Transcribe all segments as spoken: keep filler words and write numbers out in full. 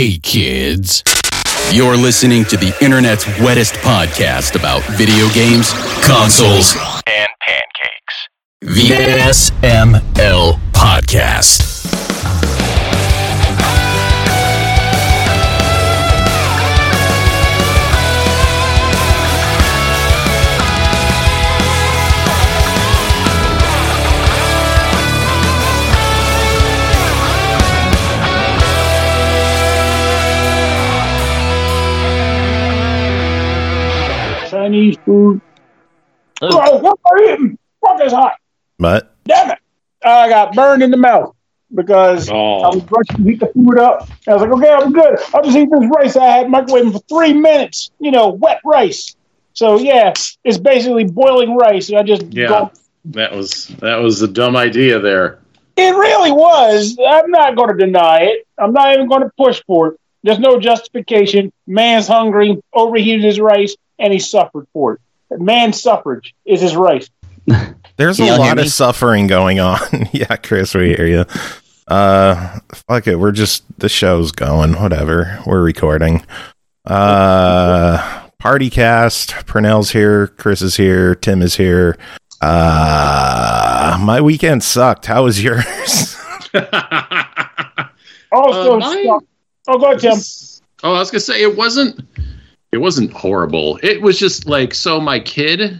Hey, kids. You're listening to the internet's wettest podcast about video games, consoles, and pancakes. The S M L Podcast. Chinese food. Oh, what are you eating? Fuck is hot. What? Damn it. I got burned in the mouth because oh. I was rushing to heat the food up. I was like, okay, I'm good. I'll just eat this rice I had microwaving for three minutes. You know, wet rice. So, yeah, it's basically boiling rice. I just Yeah, go- that was that was a dumb idea there. It really was. I'm not going to deny it. I'm not even going to push for it. There's no justification. Man's hungry, overheated his rice, and he suffered for it. Man's suffrage is his right. There's a lot of suffering going on. Yeah, Chris, we hear you. Uh, fuck it. We're just, the show's going. Whatever. We're recording. Uh, party cast. Purnell's here. Chris is here. Tim is here. Uh, my weekend sucked. How was yours? Also, Uh, mine- stuck. Oh, go ahead, Tim. Oh, I was gonna say it wasn't. It wasn't horrible. It was just like, so my kid,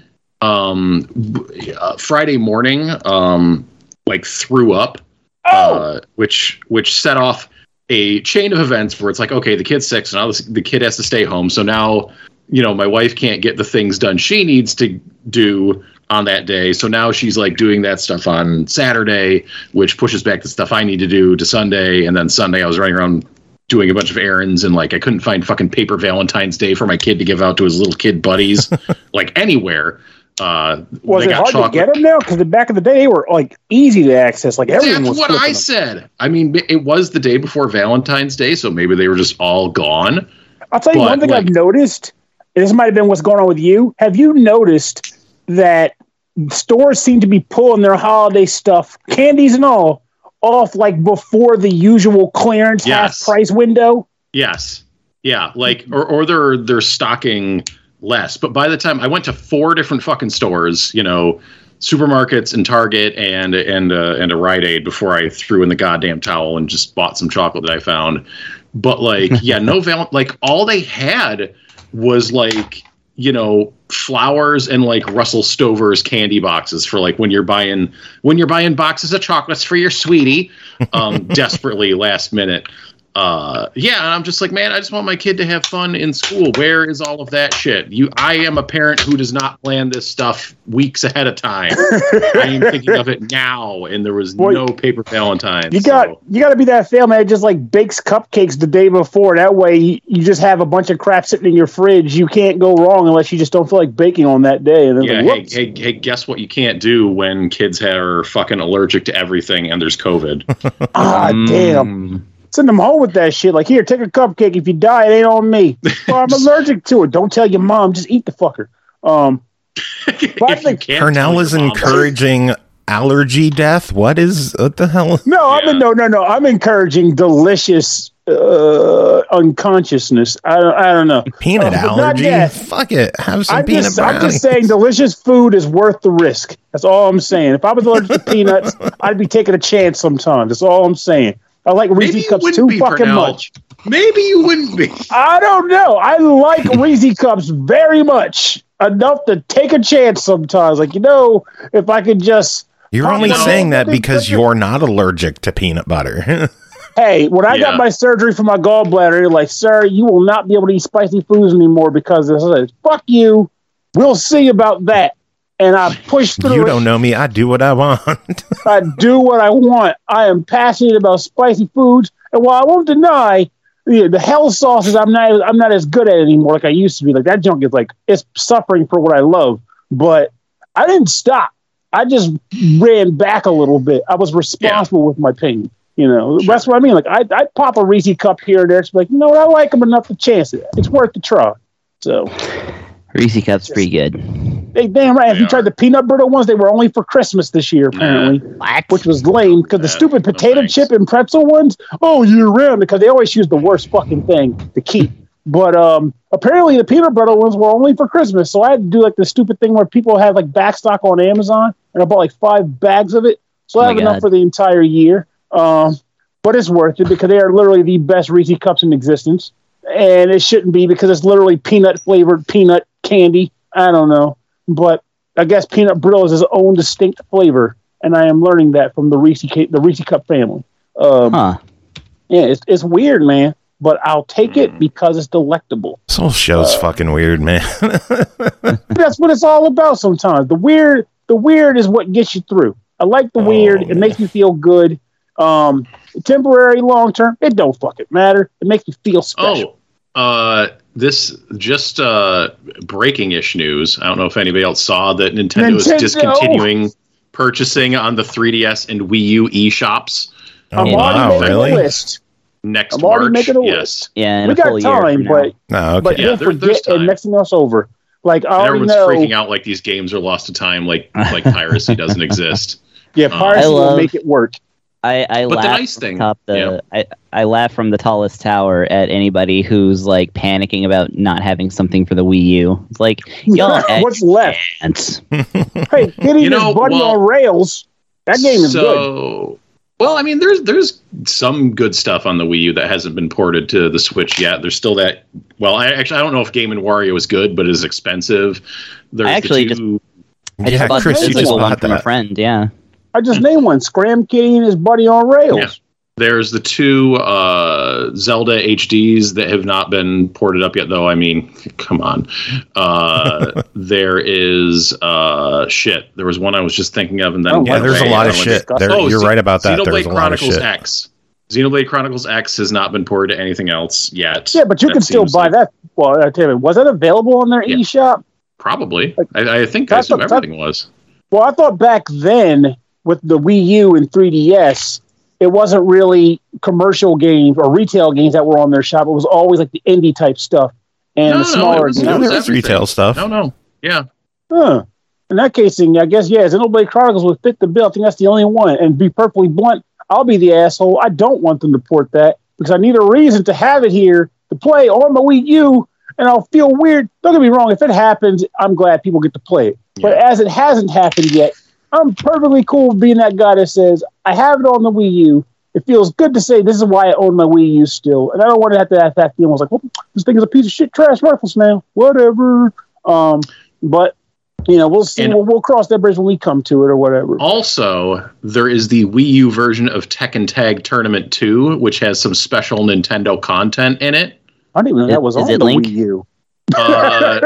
um, uh, Friday morning, um, like threw up, Oh, uh, which which set off a chain of events where it's like, okay, the kid's sick, so now the kid has to stay home. So now, you know, my wife can't get the things done she needs to do on that day. So now she's like doing that stuff on Saturday, which pushes back the stuff I need to do to Sunday. And then Sunday I was running around doing a bunch of errands, and like I couldn't find fucking paper Valentine's Day for my kid to give out to his little kid buddies, like anywhere. Uh, was they it got hard chocolate. to get them now? Because back in the day, they were like easy to access. Like everyone That's was what flipping I them. said. I mean, it was the day before Valentine's Day, so maybe they were just all gone. I'll tell you But, one thing like- I've noticed. And this might have been what's going on with you. Have you noticed that stores seem to be pulling their holiday stuff, candies and all, off like before the usual clearance Yes. half price window? Yes. Yeah. Like, or, or they're, they're stocking less. But by the time I went to four different fucking stores, you know, supermarkets and Target and, and, uh, and a Rite Aid before I threw in the goddamn towel and just bought some chocolate that I found. But like, yeah, no, val- like all they had was like, you know, flowers and like Russell Stover's candy boxes for like when you're buying, when you're buying boxes of chocolates for your sweetie, um, desperately last minute. Uh, yeah, and I'm just like, man, I just want my kid to have fun in school. Where is all of that shit? You, I am a parent who does not plan this stuff weeks ahead of time. I am thinking of it now, and there was Boy, no paper Valentine's. You got so. you got to be that family that just like bakes cupcakes the day before. That way, you, you just have a bunch of crap sitting in your fridge. You can't go wrong unless you just don't feel like baking on that day. And then Yeah, like, hey, whoops. hey, hey, guess what you can't do when kids are fucking allergic to everything and there's COVID? ah, damn. Send them home with that shit. Like, here, take a cupcake. If you die, it ain't on me. Well, I'm allergic to it. Don't tell your mom. Just eat the fucker. Um, but I If you think, can't Purnell tell is your mom- encouraging allergy death. What is, what the hell? no, I'm Yeah. no, no, no. I'm encouraging delicious uh, unconsciousness. I don't, I don't know. Peanut Uh, but not allergy? yet. Fuck it. Have some I'm peanut just, I'm brownies. just saying delicious food is worth the risk. That's all I'm saying. If I was allergic to peanuts, I'd be taking a chance sometimes. That's all I'm saying. I like Maybe Reese's you Cups wouldn't too be, fucking Purnell. much. Maybe you wouldn't be. I don't know. I like Reese's Cups very much. Enough to take a chance sometimes. Like, you know, if I could just... You're pop only it saying on, that nothing because different. you're not allergic to peanut butter. Hey, when I Yeah. got my surgery for my gallbladder, they're like, sir, you will not be able to eat spicy foods anymore because of this. Fuck you. We'll see about that. And I pushed through You it. don't know me. I do what I want. I do what I want. I am passionate about spicy foods. And while I won't deny the, the hell sauces, I'm not I'm not as good at it anymore like I used to be. Like that junk is like it's suffering for what I love. But I didn't stop. I just ran back a little bit. I was responsible with my pain. You know, Sure. that's what I mean. Like I I pop a Reese's cup here and there. It's like, you know what, I like them enough to chance it. It's worth the try. So Reese Cup's pretty good. They damn right. If you tried the peanut brittle ones, they were only for Christmas this year, apparently, nah. which was lame because the Nah, stupid no potato thanks. chip and pretzel ones, oh, year round, because they always use the worst fucking thing to keep. But um, apparently, the peanut brittle ones were only for Christmas, so I had to do like the stupid thing where people have like back stock on Amazon, and I bought like five bags of it, so I Oh have my enough God. for the entire year. Um, but it's worth it because they are literally the best Reese Cups in existence, and it shouldn't be because it's literally peanut flavored peanut candy. I don't know. But I guess peanut brittle is its own distinct flavor, and I am learning that from the Reese the Reese Cup family. Um, Huh. Yeah, it's it's weird, man, but I'll take it because it's delectable. This whole show's fucking weird, man. That's what it's all about. Sometimes the weird, the weird is what gets you through. I like the weird; it makes me feel good. Um, temporary, long term, it don't fucking matter. It makes you feel special. Oh, uh, this just uh, breaking-ish news. I don't know if anybody else saw that Nintendo, is Nintendo! discontinuing purchasing on the three D S and Wii U eShops Oh, I'm already wow, making really? a list. next I'm already March. making a yes. list. Yeah, in We a got full year time, from now. but No, but okay. Yeah, don't there- there's forget and time. mixing us over. Like I And already everyone's know. freaking out like these games are lost to time, like like piracy doesn't exist. Yeah, Um, piracy I will love- make it work. I, I But the laugh nice from thing- top the yeah. I, I laugh from the tallest tower at anybody who's like panicking about not having something for the Wii U. It's like y'all What's left? ants. Hey, getting You know, this buddy well- on rails. That game is good. so, well, I mean, there's there's some good stuff on the Wii U that hasn't been ported to the Switch yet. There's still that. Well, I actually I don't know if Game and Wario is good, but is expensive. There's I actually the two, I just Yeah, bought Chris, the you just physical one bought from a that. friend. Yeah, I just named one. Scram Kitty and his buddy on rails. Yeah. There's the two uh, Zelda H Ds that have not been ported up yet, though. I mean, come on. Uh, there is uh, shit. There was one I was just thinking of, and then Oh, Yeah, there's a Ray, lot of I went- shit. There, Oh, you're Xe- right about that. Xenoblade There's a lot of Chronicles shit. X. Xenoblade Chronicles X has not been ported to anything else yet. Yeah, but you That can still seems buy like- that. Well, I tell you, was that available on their Yeah. eShop? Probably. I, I think I That's assume a- everything was. Well, I thought back then with the Wii U and three D S, it wasn't really commercial games or retail games that were on their shop. It was always like the indie type stuff and No, the no, smaller it was- games. No, it was there was everything. retail stuff. No, no. Yeah. Huh. In that case, then, I guess, yeah, Xenoblade Chronicles would fit the bill. I think that's the only one. And to be perfectly blunt, I'll be the asshole. I don't want them to port that because I need a reason to have it here to play on the Wii U, and I'll feel weird. Don't get me wrong. If it happens, I'm glad people get to play it. But as it hasn't happened yet, I'm perfectly cool with being that guy that says, I have it on the Wii U. It feels good to say this is why I own my Wii U still. And I don't want to have to have that feeling. I was like, well, this thing is a piece of shit trash rifles now. Whatever. Um, but, you know, we'll see. And- We'll, we'll cross that bridge when we come to it or whatever. Also, there is the Wii U version of Tekken Tag Tournament two, which has some special Nintendo content in it. I didn't even know that was Is on it the Link? Wii U. Uh,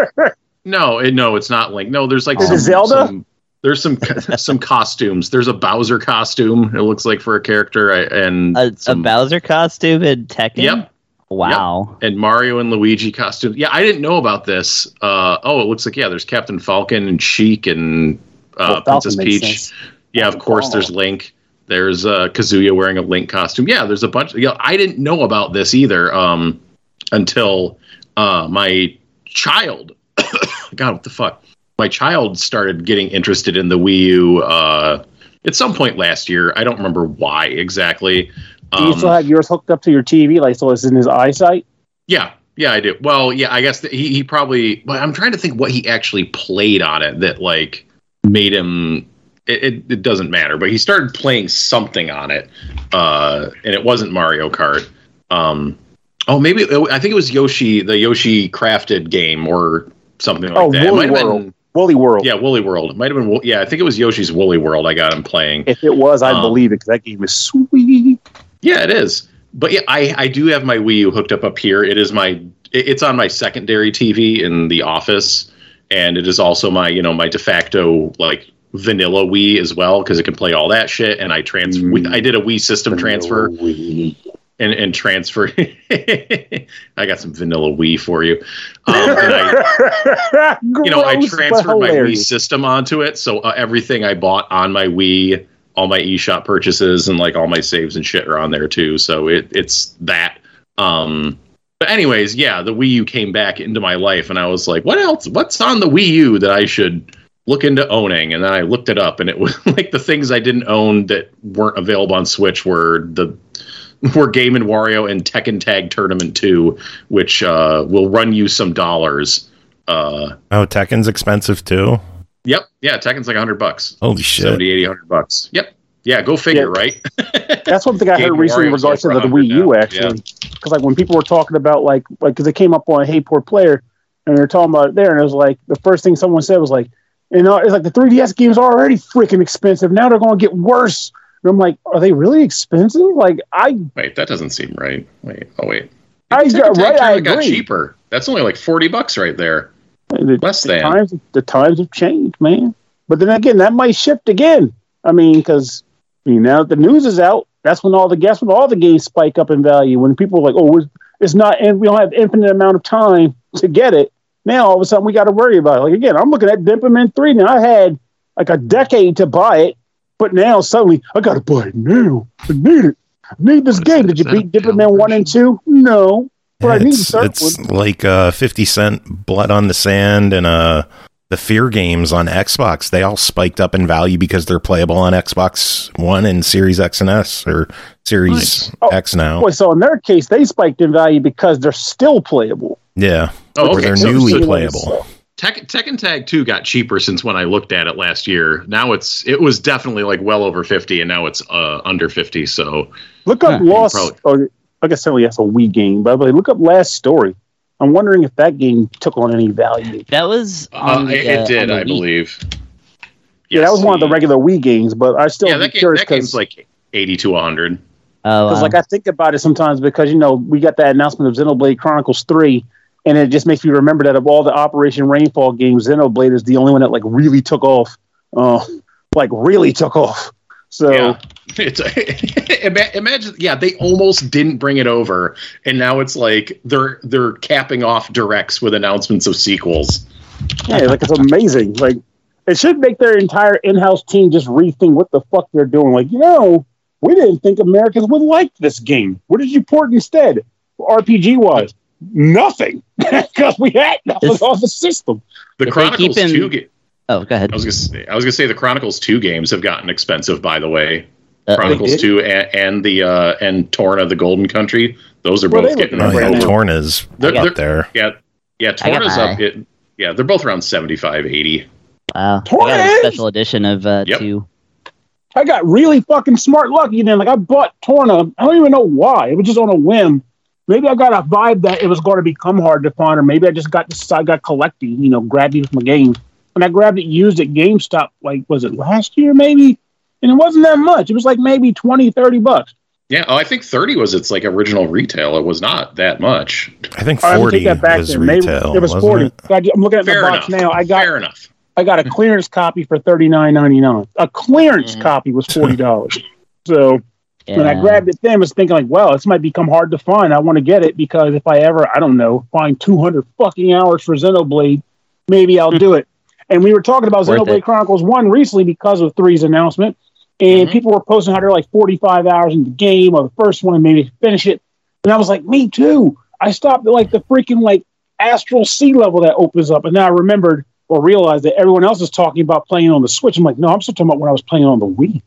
no, it, no, it's not Link. No, there's like Is some, it Zelda? some- there's some some costumes. There's a Bowser costume. It looks like for a character, I- and a, a some, Bowser costume in Tekken. Yep. Wow. and Mario and Luigi costumes. Yeah, I didn't know about this. Uh, oh, it looks like yeah. There's Captain Falcon and Sheik and uh, Well, Falcon Princess makes Peach. sense. Yeah, of course. Wow. There's Link. There's uh, Kazuya wearing a Link costume. Yeah, there's a bunch. Yeah, I didn't know about this either um, until uh, my child. God, what the fuck? My child started getting interested in the Wii U uh, at some point last year. I don't remember why exactly. Do you Um, still have yours hooked up to your T V, like so it's in his eyesight? yeah, yeah, I do. Well, yeah, I guess that he he probably. But I'm trying to think what he actually played on it that like made him. It, it, it doesn't matter, but he started playing something on it, uh, and it wasn't Mario Kart. Um, oh, maybe it, I think it was Yoshi, the Yoshi crafted game or something like Oh, that. It Woolly might have World. been, Woolly World. yeah, Woolly World. It might have been. Wo- Yeah, I think it was Yoshi's Woolly World. I got him playing. If it was, I'd Um, believe it because that game is sweet. Yeah, it is. But yeah, I, I do have my Wii U hooked up up here. It is my it- it's on my secondary T V in the office, and it is also my you know my de facto like vanilla Wii as well because it can play all that shit. And I transfer. Mm. I did a Wii system transfer Wii. and and transfer. I got some vanilla Wii for you. Um, and I you know I Gross, but transferred my Wii hilarious. system onto it, so uh, everything I bought on my Wii. All my eShop purchases and like all my saves and shit are on there too. So it it's that. Um, But anyways, yeah, the Wii U came back into my life, and I was like, what else? What's on the Wii U that I should look into owning? And then I looked it up, and it was like the things I didn't own that weren't available on Switch were the were Game and Wario and Tekken Tag Tournament two, which uh, will run you some dollars. Uh, oh, Tekken's expensive too? Yep. Yeah, Tekken's like one hundred bucks. Holy shit. seventy, eighty, one hundred bucks. Yep. Yeah, go figure, yeah. Right? That's one thing I heard recently in regards to the Wii U, now. Actually. Because yeah. like when people were talking about, like, like because it came up on Hey Poor Player, and they were talking about it there, and it was like, the first thing someone said was like, you know, it's like the three D S games are already freaking expensive. Now they're going to get worse. And I'm like, are they really expensive? Like, I... Wait, that doesn't seem right. Wait, oh, wait. I got, right, I agree. Got cheaper. That's only like forty bucks right there. The, Less the than. Times, the times have changed, man. But then again, that might shift again. I mean, because... I mean, now that the news is out, that's when all the guess when all the games spike up in value. When people are like, "Oh, it's not," and we don't have infinite amount of time to get it. Now all of a sudden we got to worry about it. Like again, I'm looking at Dimperman three now. I had like a decade to buy it, but now suddenly I got to buy it now. I need it. I need this game. Did you beat Dimperman one and two? No, but yeah, I need it's, the it's one. like uh, fifty cent Blood on the Sand and uh the Fear games on Xbox, they all spiked up in value because they're playable on Xbox One and Series X and S, or Series nice. X now. Boy, so in their case, they spiked in value because they're still playable. Yeah. Oh, or okay. they're so, newly so, playable. So. Tekken, Tekken Tag two got cheaper since when I looked at it last year. Now it's it was definitely like well over fifty, and now it's uh, under fifty. So look up huh, Lost. Oh, I guess certainly that's a Wii game, but look up Last Story. I'm wondering if that game took on any value. That was on uh, the, it, it did, I Wii. believe. Yeah, yes, that was one of the regular Wii games, but I still yeah, that, game, that game's like eighty to one hundred. Oh, because wow. like I think about it sometimes because you know we got that announcement of Xenoblade Chronicles three, and it just makes me remember that of all the Operation Rainfall games, Xenoblade is the only one that like really took off, uh, like really took off. So yeah. It's imagine, yeah, they almost didn't bring it over, and now it's like they're they're capping off directs with announcements of sequels. Yeah, like it's amazing. Like it should make their entire in-house team just rethink what the fuck they're doing. Like, you know, we didn't think Americans would like this game. What did you port instead? R P G wise, nothing, because we had nothing on the system. The if Chronicles in- two game. Oh, go ahead. I was gonna say, I was gonna say the Chronicles two games have gotten expensive, by the way. Uh, Chronicles two and, and the uh, and Torna the Golden Country. Those are well, both getting oh, yeah, over. Torna's they're, up they're, there. Yeah, yeah, Torna's up. It, yeah, they're both around seventy-five, eighty. Wow, Torna I got a special edition of uh, yep. two. I got really fucking smart lucky then. Like I bought Torna. I don't even know why. It was just on a whim. Maybe I got a vibe that it was going to become hard to find, or maybe I just got I got collecting. You know, grabbing from a game. And I grabbed it used at GameStop, like, was it last year maybe? And it wasn't that much. It was like maybe twenty, thirty bucks. Yeah, oh, I think thirty was its like original retail. It was not that much. I think forty right, was then. retail. Maybe it was forty. It? I'm looking at Fair the box enough. now. I got, Fair enough. I got a clearance copy for thirty-nine ninety-nine. A clearance mm-hmm. copy was forty dollars. So yeah. when I grabbed it then, I was thinking like, well, this might become hard to find. I want to get it because if I ever, I don't know, find two hundred fucking hours for Xenoblade, maybe I'll do it. And we were talking about Worth Xenoblade it. Chronicles one recently because of three's announcement. And mm-hmm. people were posting how they're like forty-five hours in the game or the first one and maybe finish it. And I was like, me too. I stopped at like the freaking like astral sea level that opens up. And then I remembered or realized that everyone else is talking about playing on the Switch. I'm like, no, I'm still talking about when I was playing on the Wii.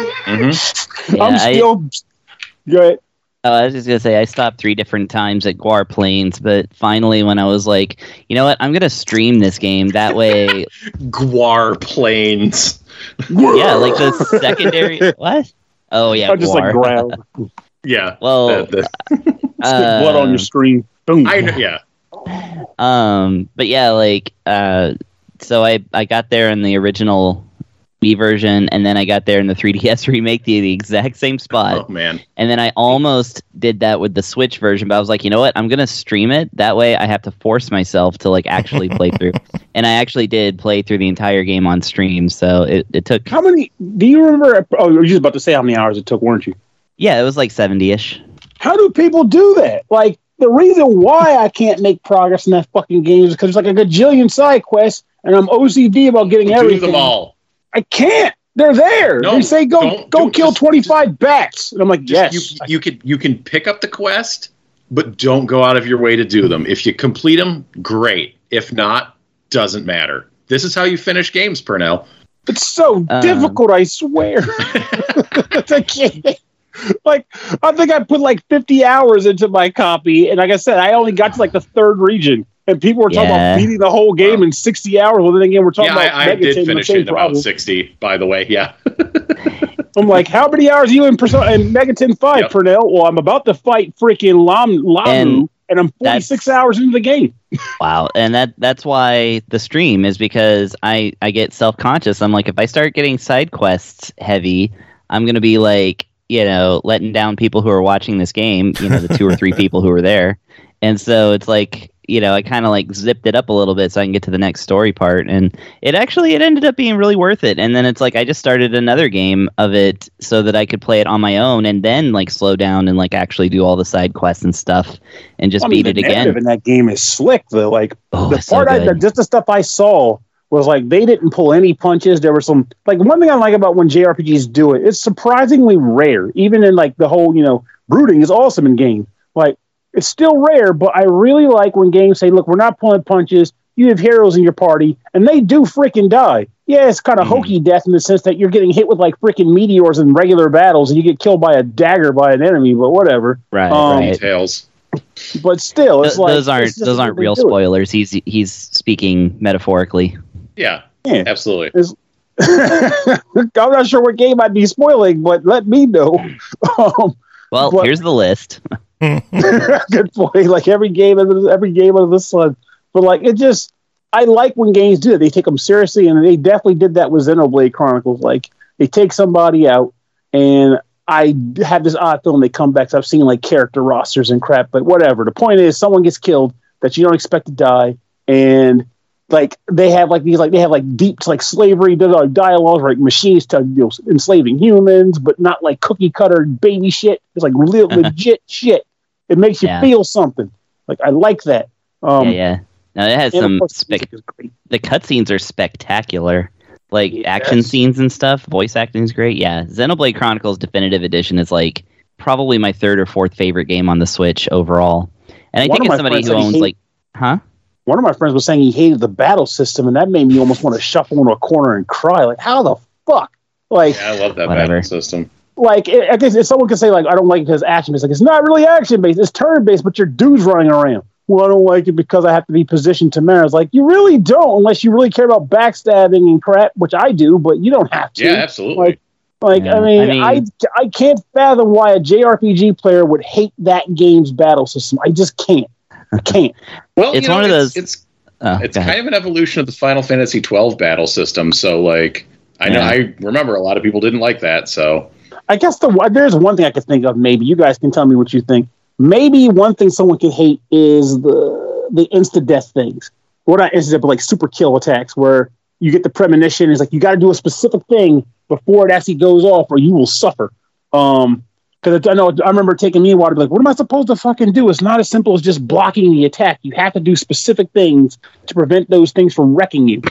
Mm-hmm. yeah, I'm still good. Oh, I was just going to say, I stopped three different times at Guar Plains, but finally when I was like, you know what, I'm going to stream this game. That way... Guar Plains. Yeah, like the secondary... What? Oh, yeah, I just like ground. Yeah. uh, Well... uh, blood on your screen. Boom. I know, yeah. Um, but yeah, like, uh, so I, I got there in the original Wii version, and then I got there in the three D S remake, the, the exact same spot. Oh, man. And then I almost did that with the Switch version, but I was like, you know what? I'm going to stream it. That way I have to force myself to, like, actually play through. And I actually did play through the entire game on stream, so it, it took... How many... Do you remember... Oh, you were just about to say how many hours it took, weren't you? Yeah, it was like seventy-ish. How do people do that? Like, the reason why I can't make progress in that fucking game is because there's like a gajillion side quests, and I'm O C D about getting do everything. them all. I can't. They're there. No, they say go go kill just, twenty-five just, bats, and I'm like, yes. You, you could you can pick up the quest, but don't go out of your way to do them. If you complete them, great. If not, doesn't matter. This is how you finish games, Pernell. It's so um, difficult, I swear. I can't. Like, I think I put like fifty hours into my copy, and like I said, I only got to like the third region, and people were talking yeah. about beating the whole game wow. in sixty hours. Well, then again, we're talking yeah, about I, I did finish it in about sixty, by the way, yeah. I'm like, how many hours are you in, Persona, in Megaton five, yep. Pernell? Well, I'm about to fight freaking Lam, Lamu, and, and I'm forty-six hours into the game. Wow, and that that's why the stream is because I, I get self-conscious. I'm like, if I start getting side quests heavy, I'm going to be like, you know, letting down people who are watching this game, you know, the two or three people who are there. And so it's like, you know, I kind of like zipped it up a little bit so I can get to the next story part. And it actually, it ended up being really worth it. And then it's like, I just started another game of it so that I could play it on my own and then like slow down and like actually do all the side quests and stuff and just well, beat I mean, it again. And that game is slick though. Like oh, the part so I, the, just the stuff I saw was like, they didn't pull any punches. There were some, like one thing I like about when J R P Gs do it, it's surprisingly rare. Even in like the whole, you know, brooding is awesome in game. Like, it's still rare, but I really like when games say, look, we're not pulling punches. You have heroes in your party, and they do freaking die. Yeah, it's kind of mm. hokey death in the sense that you're getting hit with like freaking meteors in regular battles, and you get killed by a dagger by an enemy, but whatever. Right, um, right. Details. But still, it's Th- like... Those aren't, those aren't real spoilers. He's he's speaking metaphorically. Yeah, yeah. Absolutely. I'm not sure what game I'd be spoiling, but let me know. um, well, but, here's the list. Good point. Like every game, every game under the sun. But like it just, I like when games do it. They take them seriously, and they definitely did that with Xenoblade Chronicles. Like they take somebody out, and I have this odd feeling they come back. So I've seen like character rosters and crap, but whatever. The point is, someone gets killed that you don't expect to die, and like they have like these like they have like deep like slavery dialogues, like machines to you know, enslaving humans, but not like cookie cutter baby shit. It's like real legit shit. It makes you yeah. feel something. Like I like that. Um, yeah, yeah. No, it has some. Spec- the cutscenes are spectacular. Like yes. action scenes and stuff. Voice acting is great. Yeah, Xenoblade Chronicles Definitive Edition is like probably my third or fourth favorite game on the Switch overall. And I One think it's somebody who owns hate- like, huh? One of my friends was saying he hated the battle system, and that made me almost want to shuffle into a corner and cry. Like, how the fuck? Like, yeah, I love that whatever. battle system. Like, I guess if someone could say, like, I don't like it because action based, like, it's not really action based, it's turn based, but your dude's running around. Well, I don't like it because I have to be positioned to mirror. It's like, you really don't, unless you really care about backstabbing and crap, which I do, but you don't have to. Yeah, absolutely. Like, like yeah. I, mean, I mean, I I can't fathom why a J R P G player would hate that game's battle system. I just can't. I can't. Well, it's you know, one of it's, those. It's oh, it's kind of an evolution of the Final Fantasy twelve battle system. So, like, I know yeah. I remember a lot of people didn't like that. So, I guess the there's one thing I could think of. Maybe you guys can tell me what you think. Maybe one thing someone could hate is the the insta death things. What I is like super kill attacks where you get the premonition. It's like you got to do a specific thing before it actually goes off, or you will suffer. Um, because I know I remember taking me a while to be like, what am I supposed to fucking do? It's not as simple as just blocking the attack. You have to do specific things to prevent those things from wrecking you.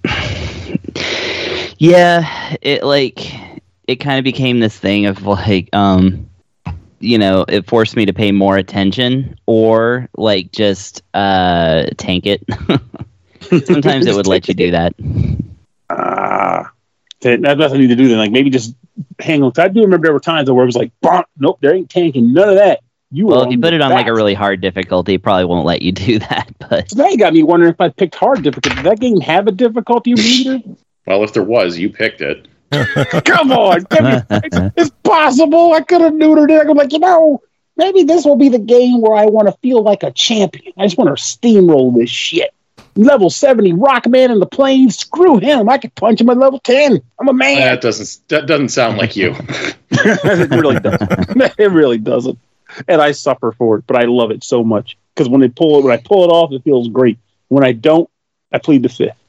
Yeah, it like it kind of became this thing of like, um, you know, it forced me to pay more attention or like just uh, tank it. Sometimes it would let you do that. Ah, uh, that doesn't need to do that. Like maybe just hang on. I do remember there were times where it was like, bonk, nope, there ain't tanking none of that. You well, if you put it on back. like a really hard difficulty, it probably won't let you do that. But so now you got me wondering if I picked hard difficulty. Did that game have a difficulty meter? Well, if there was, you picked it. Come on, give me, it's, it's possible. I could have neutered it. I'm like, you know, maybe this will be the game where I want to feel like a champion. I just want to steamroll this shit. Level seventy Rockman in the plane. Screw him. I could punch him at level ten. I'm a man. That doesn't that doesn't sound like you. It really doesn't. It really doesn't. And I suffer for it, but I love it so much because when they pull it, when I pull it off, it feels great. When I don't, I plead the fifth.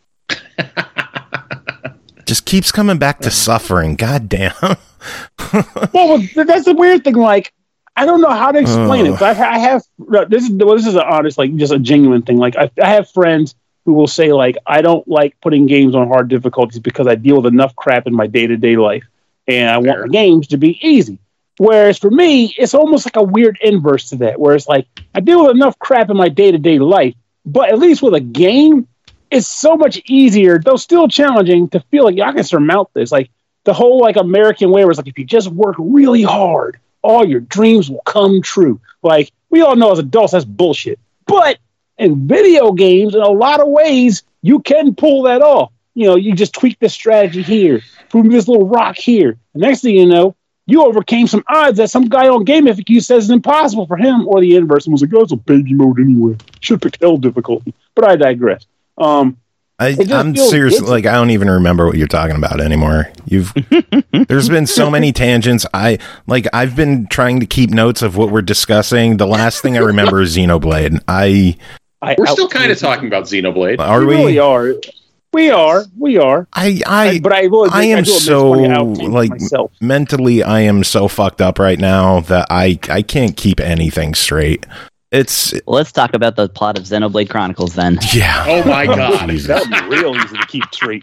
Just keeps coming back to suffering. God damn. Well, that's the weird thing. Like, I don't know how to explain oh. it. But I have this is well, this is an honest, like, just a genuine thing. Like, I, I have friends who will say, like, I don't like putting games on hard difficulties because I deal with enough crap in my day to day life, and I Fair. want the games to be easy. Whereas for me, it's almost like a weird inverse to that, where it's like I deal with enough crap in my day-to-day life, but at least with a game, it's so much easier, though still challenging, to feel like I can surmount this. Like the whole like American way, where it's like if you just work really hard, all your dreams will come true. Like we all know as adults, that's bullshit. But in video games, in a lot of ways, you can pull that off. You know, you just tweak this strategy here, move this little rock here. The next thing you know, you overcame some odds that some guy on Game F A Q says is impossible for him, or the inverse, and was like, oh, it's a baby mode anyway. Should have picked Hell difficulty. But I digress. Um, I, I'm seriously, like, I don't even remember what you're talking about anymore. You've, there's been so many tangents. I, like, I've been trying to keep notes of what we're discussing. The last thing I remember is Xenoblade. I, I We're still kind of talking about Xenoblade. Are we? We really are. We are. We are. I, I, I but I, will I am I so, like, myself. mentally, I am so fucked up right now that I, I can't keep anything straight. It's well, let's talk about the plot of Xenoblade Chronicles then. Yeah. Oh my god. That would be real easy to keep straight.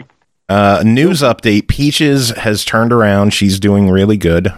Uh, news update. Peaches has turned around. She's doing really good.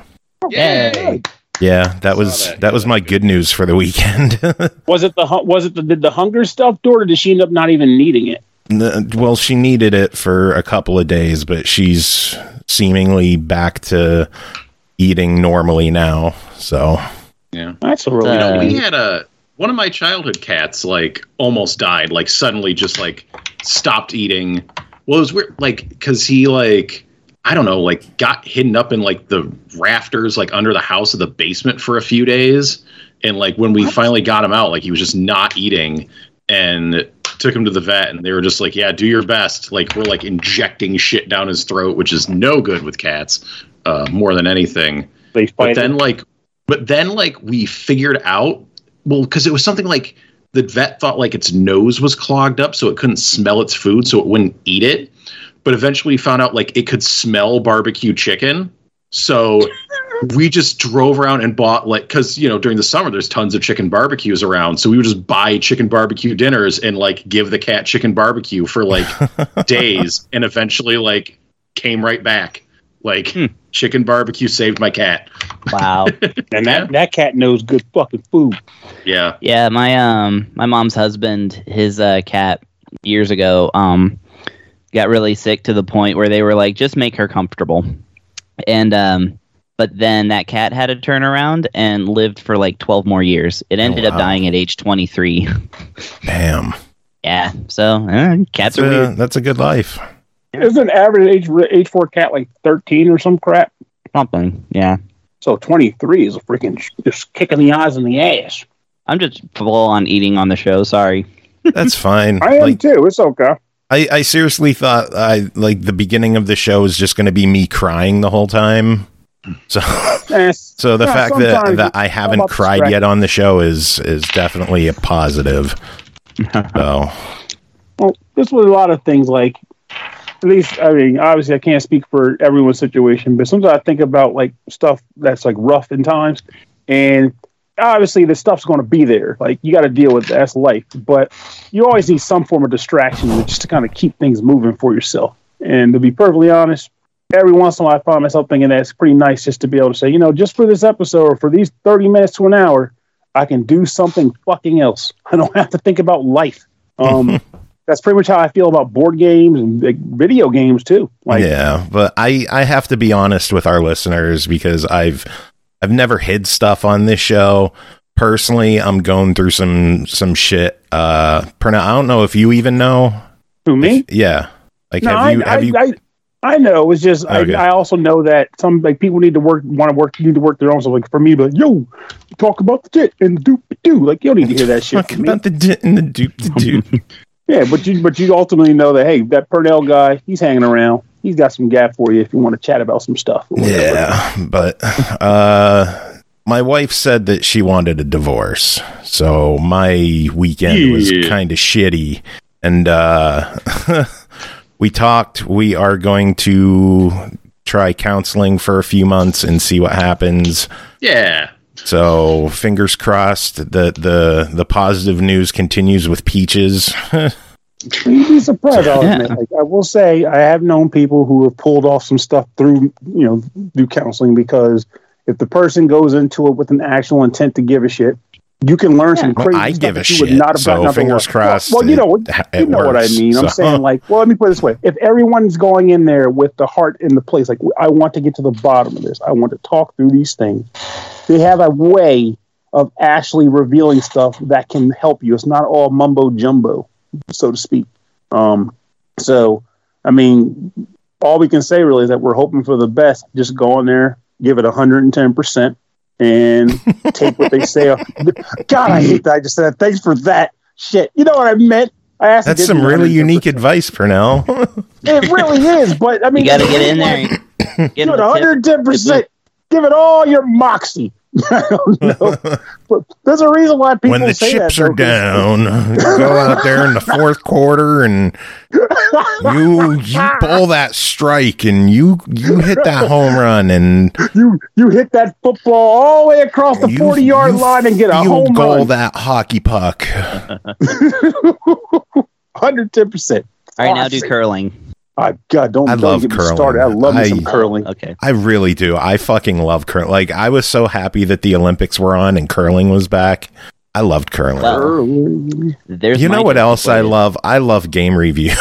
Yay. Yeah, that was that, that was my good news for the weekend. was it the was it the did the hunger stuff do it, or did she end up not even needing it? Well, she needed it for a couple of days, but she's seemingly back to eating normally now. So yeah, that's a really. You know, we had a one of my childhood cats like almost died. Like suddenly, just like stopped eating. Well, it was weird, like because he like I don't know, like got hidden up in like the rafters, like under the house of the basement for a few days, and like when we what? finally got him out, like he was just not eating, and took him to the vet, and they were just like, "Yeah, do your best." Like we're like injecting shit down his throat, which is no good with cats, uh, more than anything. They fight but then it. like. But then, like, we figured out, well, because it was something like the vet thought, like, its nose was clogged up, so it couldn't smell its food, so it wouldn't eat it. But eventually we found out, like, it could smell barbecue chicken. So we just drove around and bought, like, because, you know, during the summer, there's tons of chicken barbecues around. So we would just buy chicken barbecue dinners and, like, give the cat chicken barbecue for, like, days. And eventually, like, came right back. Like, hmm. chicken barbecue saved my cat. Wow. And that, that cat knows good fucking food. Yeah. Yeah, my um my mom's husband, his uh, cat years ago, um got really sick to the point where they were like, just make her comfortable. And um but then that cat had a turnaround and lived for like twelve more years. It ended oh, wow. up dying at age twenty-three. Damn. Yeah. So uh, cats that's are a, weird. That's a good life. Isn't an average age age for a cat like thirteen or some crap? Something, yeah. So twenty-three is a freaking just kicking the eyes in the ass. I'm just full on eating on the show. Sorry. That's fine. I am like, too. It's okay. I, I seriously thought I like the beginning of the show was just going to be me crying the whole time. So, yes. so the yeah, fact that, that I haven't cried yet on the show is is definitely a positive. So, well, this was a lot of things like. At least, I mean, obviously I can't speak for everyone's situation, but sometimes I think about like stuff that's like rough in times, and obviously the stuff's going to be there. Like you got to deal with that. That's life, but you always need some form of distraction just to kind of keep things moving for yourself. And to be perfectly honest, every once in a while I find myself thinking that it's pretty nice just to be able to say, you know, just for this episode or for these thirty minutes to an hour, I can do something fucking else. I don't have to think about life. Um, That's pretty much how I feel about board games and like, video games too. Like, yeah, but I, I have to be honest with our listeners because I've I've never hid stuff on this show. Personally, I'm going through some some shit. Uh, Perna, I don't know if you even know. Who, me? If, yeah. Like, no, have you? I, Have I, you? I, I know. It's just okay. I, I also know that some like people need to work, want to work, need to work their own stuff. Like for me, but like, yo, talk about the dit and the doop do. Like you don't need to hear that shit. Talk about the dit and the doop the do. Yeah, but you but you ultimately know that, hey, that Purnell guy, he's hanging around. He's got some gap for you if you want to chat about some stuff. Yeah, but uh, my wife said that she wanted a divorce, so my weekend yeah. was kind of shitty. And uh, we talked. We are going to try counseling for a few months and see what happens. Yeah. So fingers crossed that the the positive news continues with Peaches. You'd be surprised. I'll admit. Like, I will say I have known people who have pulled off some stuff through you know through counseling because If the person goes into it with an actual intent to give a shit, you can learn yeah. some crazy I stuff give a that you shit. would not have so gotten fingers crossed. Well, well, you know, it, you it know works, what I mean. so. I'm saying, like, well, let me put it this way: if everyone's going in there with the heart in the place, like, I want to get to the bottom of this, I want to talk through these things. They have a way of actually revealing stuff that can help you. It's not all mumbo jumbo, so to speak. Um, so, I mean, all we can say really is that we're hoping for the best. Just go in there, give it one hundred ten percent, and take what they say. God, I hate that. I just said thanks for that shit. You know what I meant? I asked. That's some really unique advice, Pernell. It really is, but I mean, you got to get in there. Like, give it one hundred ten percent. Give it all your moxie. I don't know. But there's a reason why people when the say chips that, are down, you go out there in the fourth quarter and you you pull that strike and you you hit that home run and you you hit that football all the way across the forty yard line and get a home goal run. That hockey puck. one hundred ten percent. All right, now do curling. I God, don't, I don't love get me curling. started. I love I, me some curling. Okay, I really do. I fucking love curling. Like, I was so happy that the Olympics were on and curling was back. I loved curling. Well, there's you know what else I love? I love game reviews.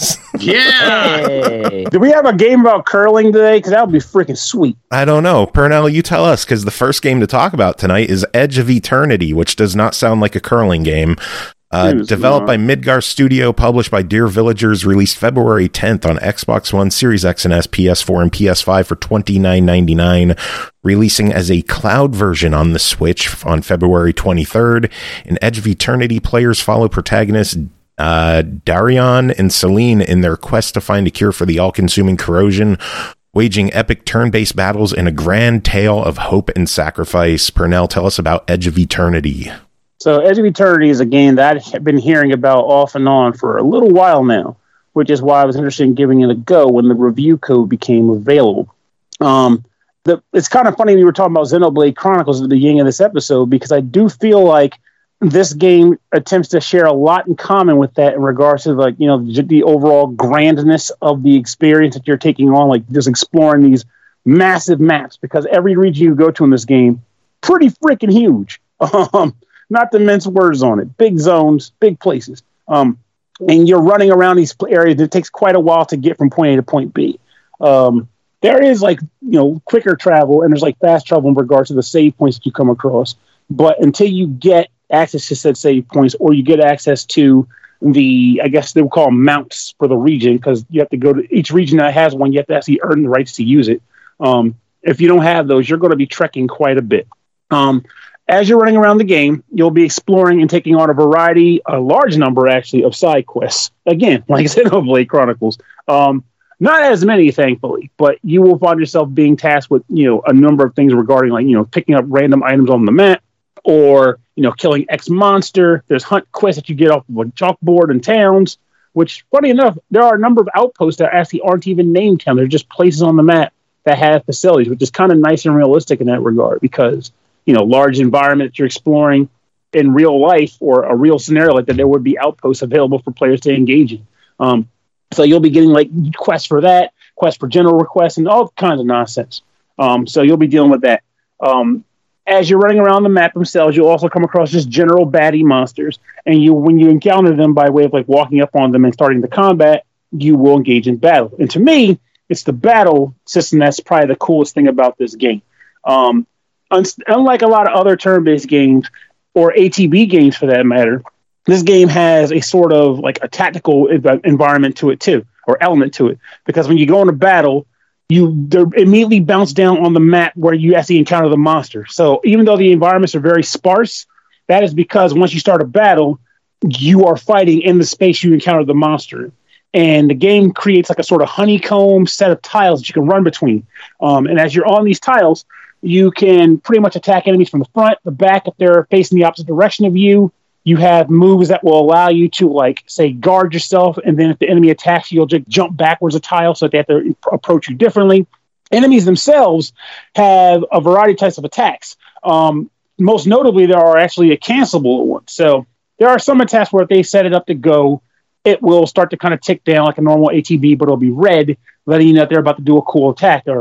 Yeah. Hey. Do we have a game about curling today? Because that would be freaking sweet. I don't know. Pernell, you tell us, because the first game to talk about tonight is Edge of Eternity, which does not sound like a curling game. Uh, developed by Midgar Studio, published by Dear Villagers, released February tenth on Xbox One, Series X and S, P S four, and P S five for twenty-nine ninety-nine, releasing as a cloud version on the Switch on February twenty-third. In Edge of Eternity, players follow protagonists uh, Darion and Celine in their quest to find a cure for the all-consuming corrosion, waging epic turn-based battles in a grand tale of hope and sacrifice. Pernell, tell us about Edge of Eternity. So Edge of Eternity is a game that I've been hearing about off and on for a little while now, which is why I was interested in giving it a go when the review code became available. Um, the, it's kind of funny we were talking about Xenoblade Chronicles at the beginning of this episode, because I do feel like this game attempts to share a lot in common with that in regards to, like, you know, the overall grandness of the experience that you're taking on, like just exploring these massive maps, because every region you go to in this game, pretty freaking huge. Um, Not to mince words on it. Big zones, big places. Um, and you're running around these areas. It takes quite a while to get from point A to point B. Um, there is, like, you know, quicker travel, and there's like fast travel in regards to the save points that you come across. But until you get access to said save points, or you get access to the, I guess they would call them mounts for the region, because you have to go to each region that has one. You have to actually earn the rights to use it. Um, if you don't have those, you're going to be trekking quite a bit. Um, As you're running around the game, you'll be exploring and taking on a variety, a large number actually, of side quests. Again, like Xenoblade Chronicles. Um, not as many, thankfully, but you will find yourself being tasked with, you know, a number of things regarding, like, you know, picking up random items on the map, or, you know, killing X monster. There's hunt quests that you get off of a chalkboard in towns, which, funny enough, there are a number of outposts that actually aren't even named towns. They're just places on the map that have facilities, which is kind of nice and realistic in that regard, because, you know, large environment that you're exploring in real life, or a real scenario like that, there would be outposts available for players to engage in. Um, so you'll be getting, like, quests for that, quests for general requests, and all kinds of nonsense. Um, so you'll be dealing with that. Um, as you're running around the map themselves, you'll also come across just general baddie monsters. And you, when you encounter them by way of, like, walking up on them and starting the combat, you will engage in battle. And to me, it's the battle system that's probably the coolest thing about this game. Um, Unlike a lot of other turn-based games, or A T B games for that matter, this game has a sort of like a tactical environment to it too, or element to it. Because when you go into battle, you immediately bounce down on the map where you actually encounter the monster. So even though the environments are very sparse, that is because once you start a battle, you are fighting in the space you encounter the monster. And the game creates like a sort of honeycomb set of tiles that you can run between. Um, and as you're on these tiles, you can pretty much attack enemies from the front, the back, if they're facing the opposite direction of you. You have moves that will allow you to, like, say, guard yourself, and then if the enemy attacks you, you'll just jump backwards a tile so that they have to approach you differently. Enemies themselves have a variety of types of attacks. Um, most notably, there are actually a cancelable one. So there are some attacks where if they set it up to go, it will start to kind of tick down like a normal A T B, but it'll be red, letting you know that they're about to do a cool attack. Or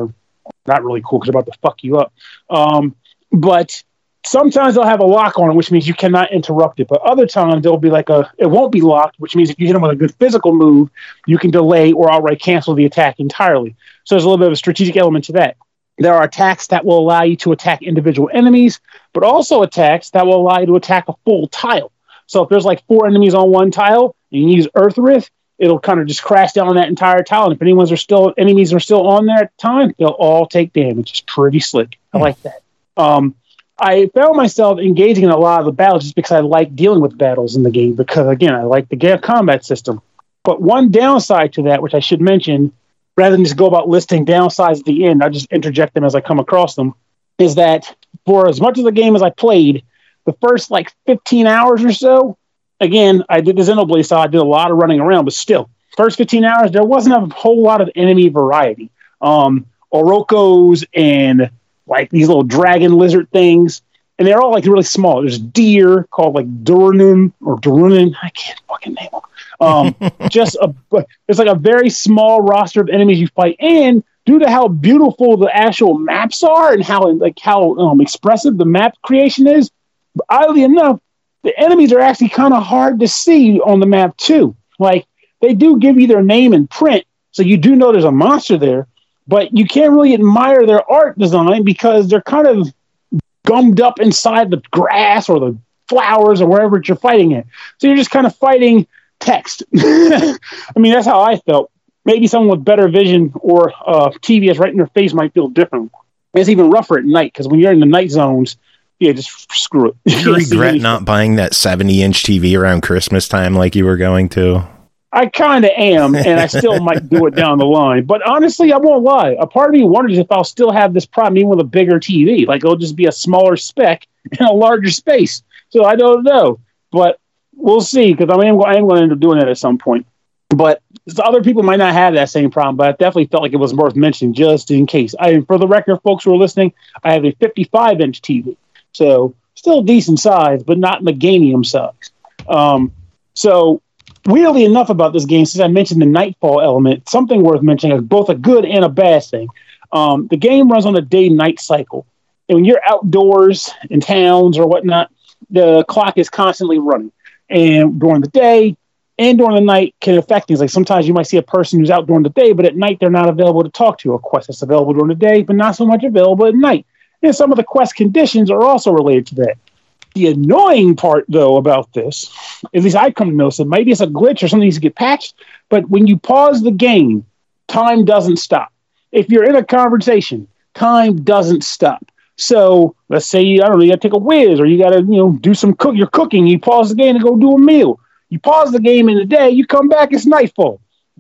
not really cool because they're about to fuck you up. Um, but sometimes they'll have a lock on it, which means you cannot interrupt it. But other times there'll be like a, it won't be locked, which means if you hit them with a good physical move, you can delay or outright cancel the attack entirely. So there's a little bit of a strategic element to that. There are attacks that will allow you to attack individual enemies, but also attacks that will allow you to attack a full tile. So if there's like four enemies on one tile and you use Earth Rift, it'll kind of just crash down on that entire tile. And if anyone's are still enemies are still on there at the time, they'll all take damage. It's pretty slick. I like that. Um, I found myself engaging in a lot of the battles just because I like dealing with battles in the game. Because again, I like the game combat system. But one downside to that, which I should mention, rather than just go about listing downsides at the end, I just interject them as I come across them, is that for as much of the game as I played, the first like fifteen hours or so, again, I did the Xenoblade, so I did a lot of running around, but still, first fifteen hours, there wasn't a whole lot of enemy variety. Um, Orokos and like these little dragon lizard things, and they're all like really small. There's deer called like Durunin or Durunin. I can't fucking name them. Um, just a, it's like a very small roster of enemies you fight, and due to how beautiful the actual maps are and how like how um, expressive the map creation is, oddly enough, the enemies are actually kind of hard to see on the map too. Like they do give you their name in print, so you do know there's a monster there, but you can't really admire their art design because they're kind of gummed up inside the grass or the flowers or wherever you're fighting at. So you're just kind of fighting text. I mean, that's how I felt. Maybe someone with better vision or uh, T V S right in their face might feel different. It's even rougher at night because when you're in the night zones, yeah, just screw it. Do you regret not buying that seventy inch T V around Christmas time like you were going to? I kind of am, and I still might do it down the line. But honestly, I won't lie. A part of me wonders if I'll still have this problem even with a bigger T V. Like, it'll just be a smaller spec in a larger space. So I don't know. But we'll see, because I am, I am going to end up doing it at some point. But other people might not have that same problem, but I definitely felt like it was worth mentioning just in case. I, for the record, folks who are listening, I have a fifty-five inch T V. So still decent size, but not Meganium size. Um, so weirdly enough about this game, since I mentioned the Nightfall element, something worth mentioning, both a good and a bad thing. Um, the game runs on a day-night cycle. And when you're outdoors in towns or whatnot, the clock is constantly running. And during the day and during the night can affect things. Like sometimes you might see a person who's out during the day, but at night they're not available to talk to. A quest that's available during the day, but not so much available at night. And some of the quest conditions are also related to that. The annoying part, though, about this, at least I come to notice it, maybe it's a glitch or something needs to get patched, but when you pause the game, time doesn't stop. If you're in a conversation, time doesn't stop. So let's say, I don't know, you got to take a whiz or you got to, you know, do some cook. You're cooking. You pause the game to go do a meal. You pause the game in the day. You come back. It's nightfall.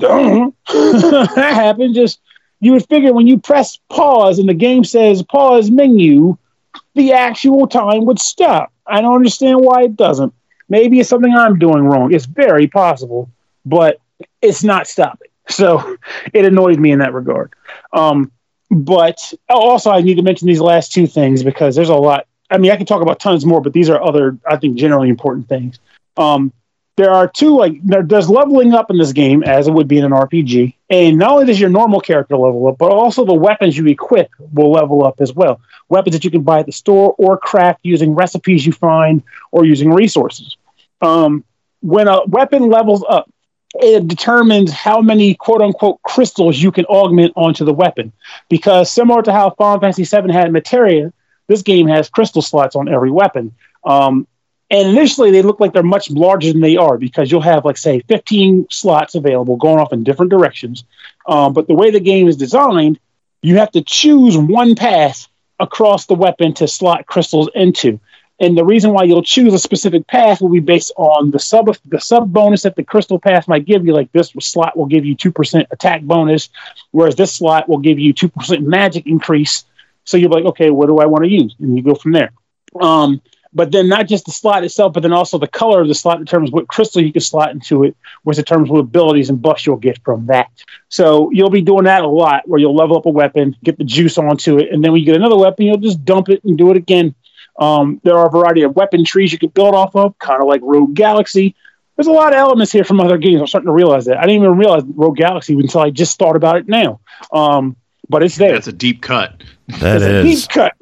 That happened. Just you would figure when you press pause and the game says pause menu, the actual time would stop. I don't understand why it doesn't. Maybe it's something I'm doing wrong. It's very possible, but it's not stopping. So it annoyed me in that regard. Um, But also, I need to mention these last two things because there's a lot. I mean, I can talk about tons more, but these are other, I think, generally important things. Um, there are two, like, there, there's leveling up in this game, as it would be in an R P G. And not only does your normal character level up, but also the weapons you equip will level up as well. Weapons that you can buy at the store or craft using recipes you find or using resources. Um, when a weapon levels up, it determines how many quote-unquote crystals you can augment onto the weapon. Because similar to how Final Fantasy seven had Materia, this game has crystal slots on every weapon. Um, and initially, they look like they're much larger than they are because you'll have, like, say, fifteen slots available going off in different directions. Um, but the way the game is designed, you have to choose one path across the weapon to slot crystals into. And the reason why you'll choose a specific path will be based on the sub the sub bonus that the crystal path might give you. Like this slot will give you two percent attack bonus, whereas this slot will give you two percent magic increase. So you're like, okay, what do I want to use? And you go from there. Um, but then not just the slot itself, but then also the color of the slot determines what crystal you can slot into it, which determines what abilities and buffs you'll get from that. So you'll be doing that a lot, where you'll level up a weapon, get the juice onto it, and then when you get another weapon, you'll just dump it and do it again. Um, there are a variety of weapon trees you can build off of, kind of like Rogue Galaxy. There's a lot of elements here from other games. I'm starting to realize that. I didn't even realize Rogue Galaxy until I just thought about it now. Um, but it's there. That's a deep cut. That it's is a deep cut,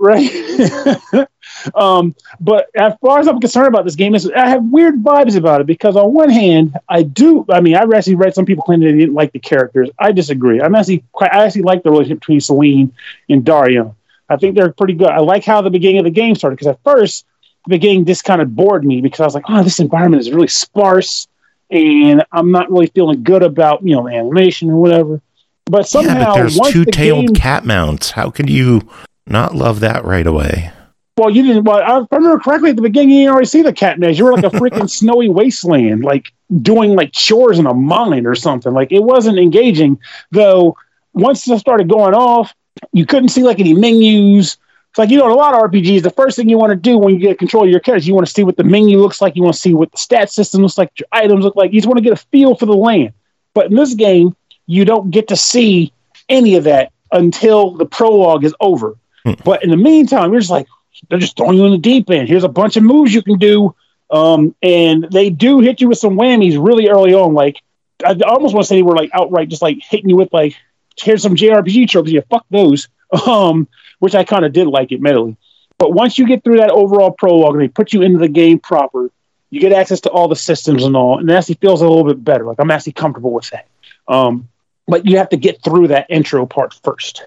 right? um, but as far as I'm concerned about this game, is I have weird vibes about it because on one hand, I do. I mean, I've actually read some people claim they didn't like the characters. I disagree. I'm actually quite. I actually like the relationship between Celine and Dario. I think they're pretty good. I like how the beginning of the game started because at first the beginning just kind of bored me because I was like, oh, this environment is really sparse and I'm not really feeling good about, you know, the animation or whatever. But somehow, yeah, but there's once two-tailed the game, cat mounts. How can you not love that right away? Well, you didn't. Well, I remember correctly at the beginning, you didn't already see the cat mounts. You were like a freaking snowy wasteland, like doing like chores in a mine or something. Like it wasn't engaging. Though once it started going off, you couldn't see like any menus. It's like, you know, in a lot of R P Gs, the first thing you want to do when you get control of your characters, you want to see what the menu looks like. You want to see what the stat system looks like, your items look like. You just want to get a feel for the land. But in this game, you don't get to see any of that until the prologue is over. Hmm. But in the meantime, you're just like, they're just throwing you in the deep end. Here's a bunch of moves you can do. Um, and they do hit you with some whammies really early on. Like, I almost want to say they were like outright just like hitting you with like, here's some J R P G tropes. Yeah, fuck those. Um, which I kind of did like, admittedly. But once you get through that overall prologue and they put you into the game proper, you get access to all the systems and all, and it actually feels a little bit better. Like, I'm actually comfortable with that. Um, but you have to get through that intro part first.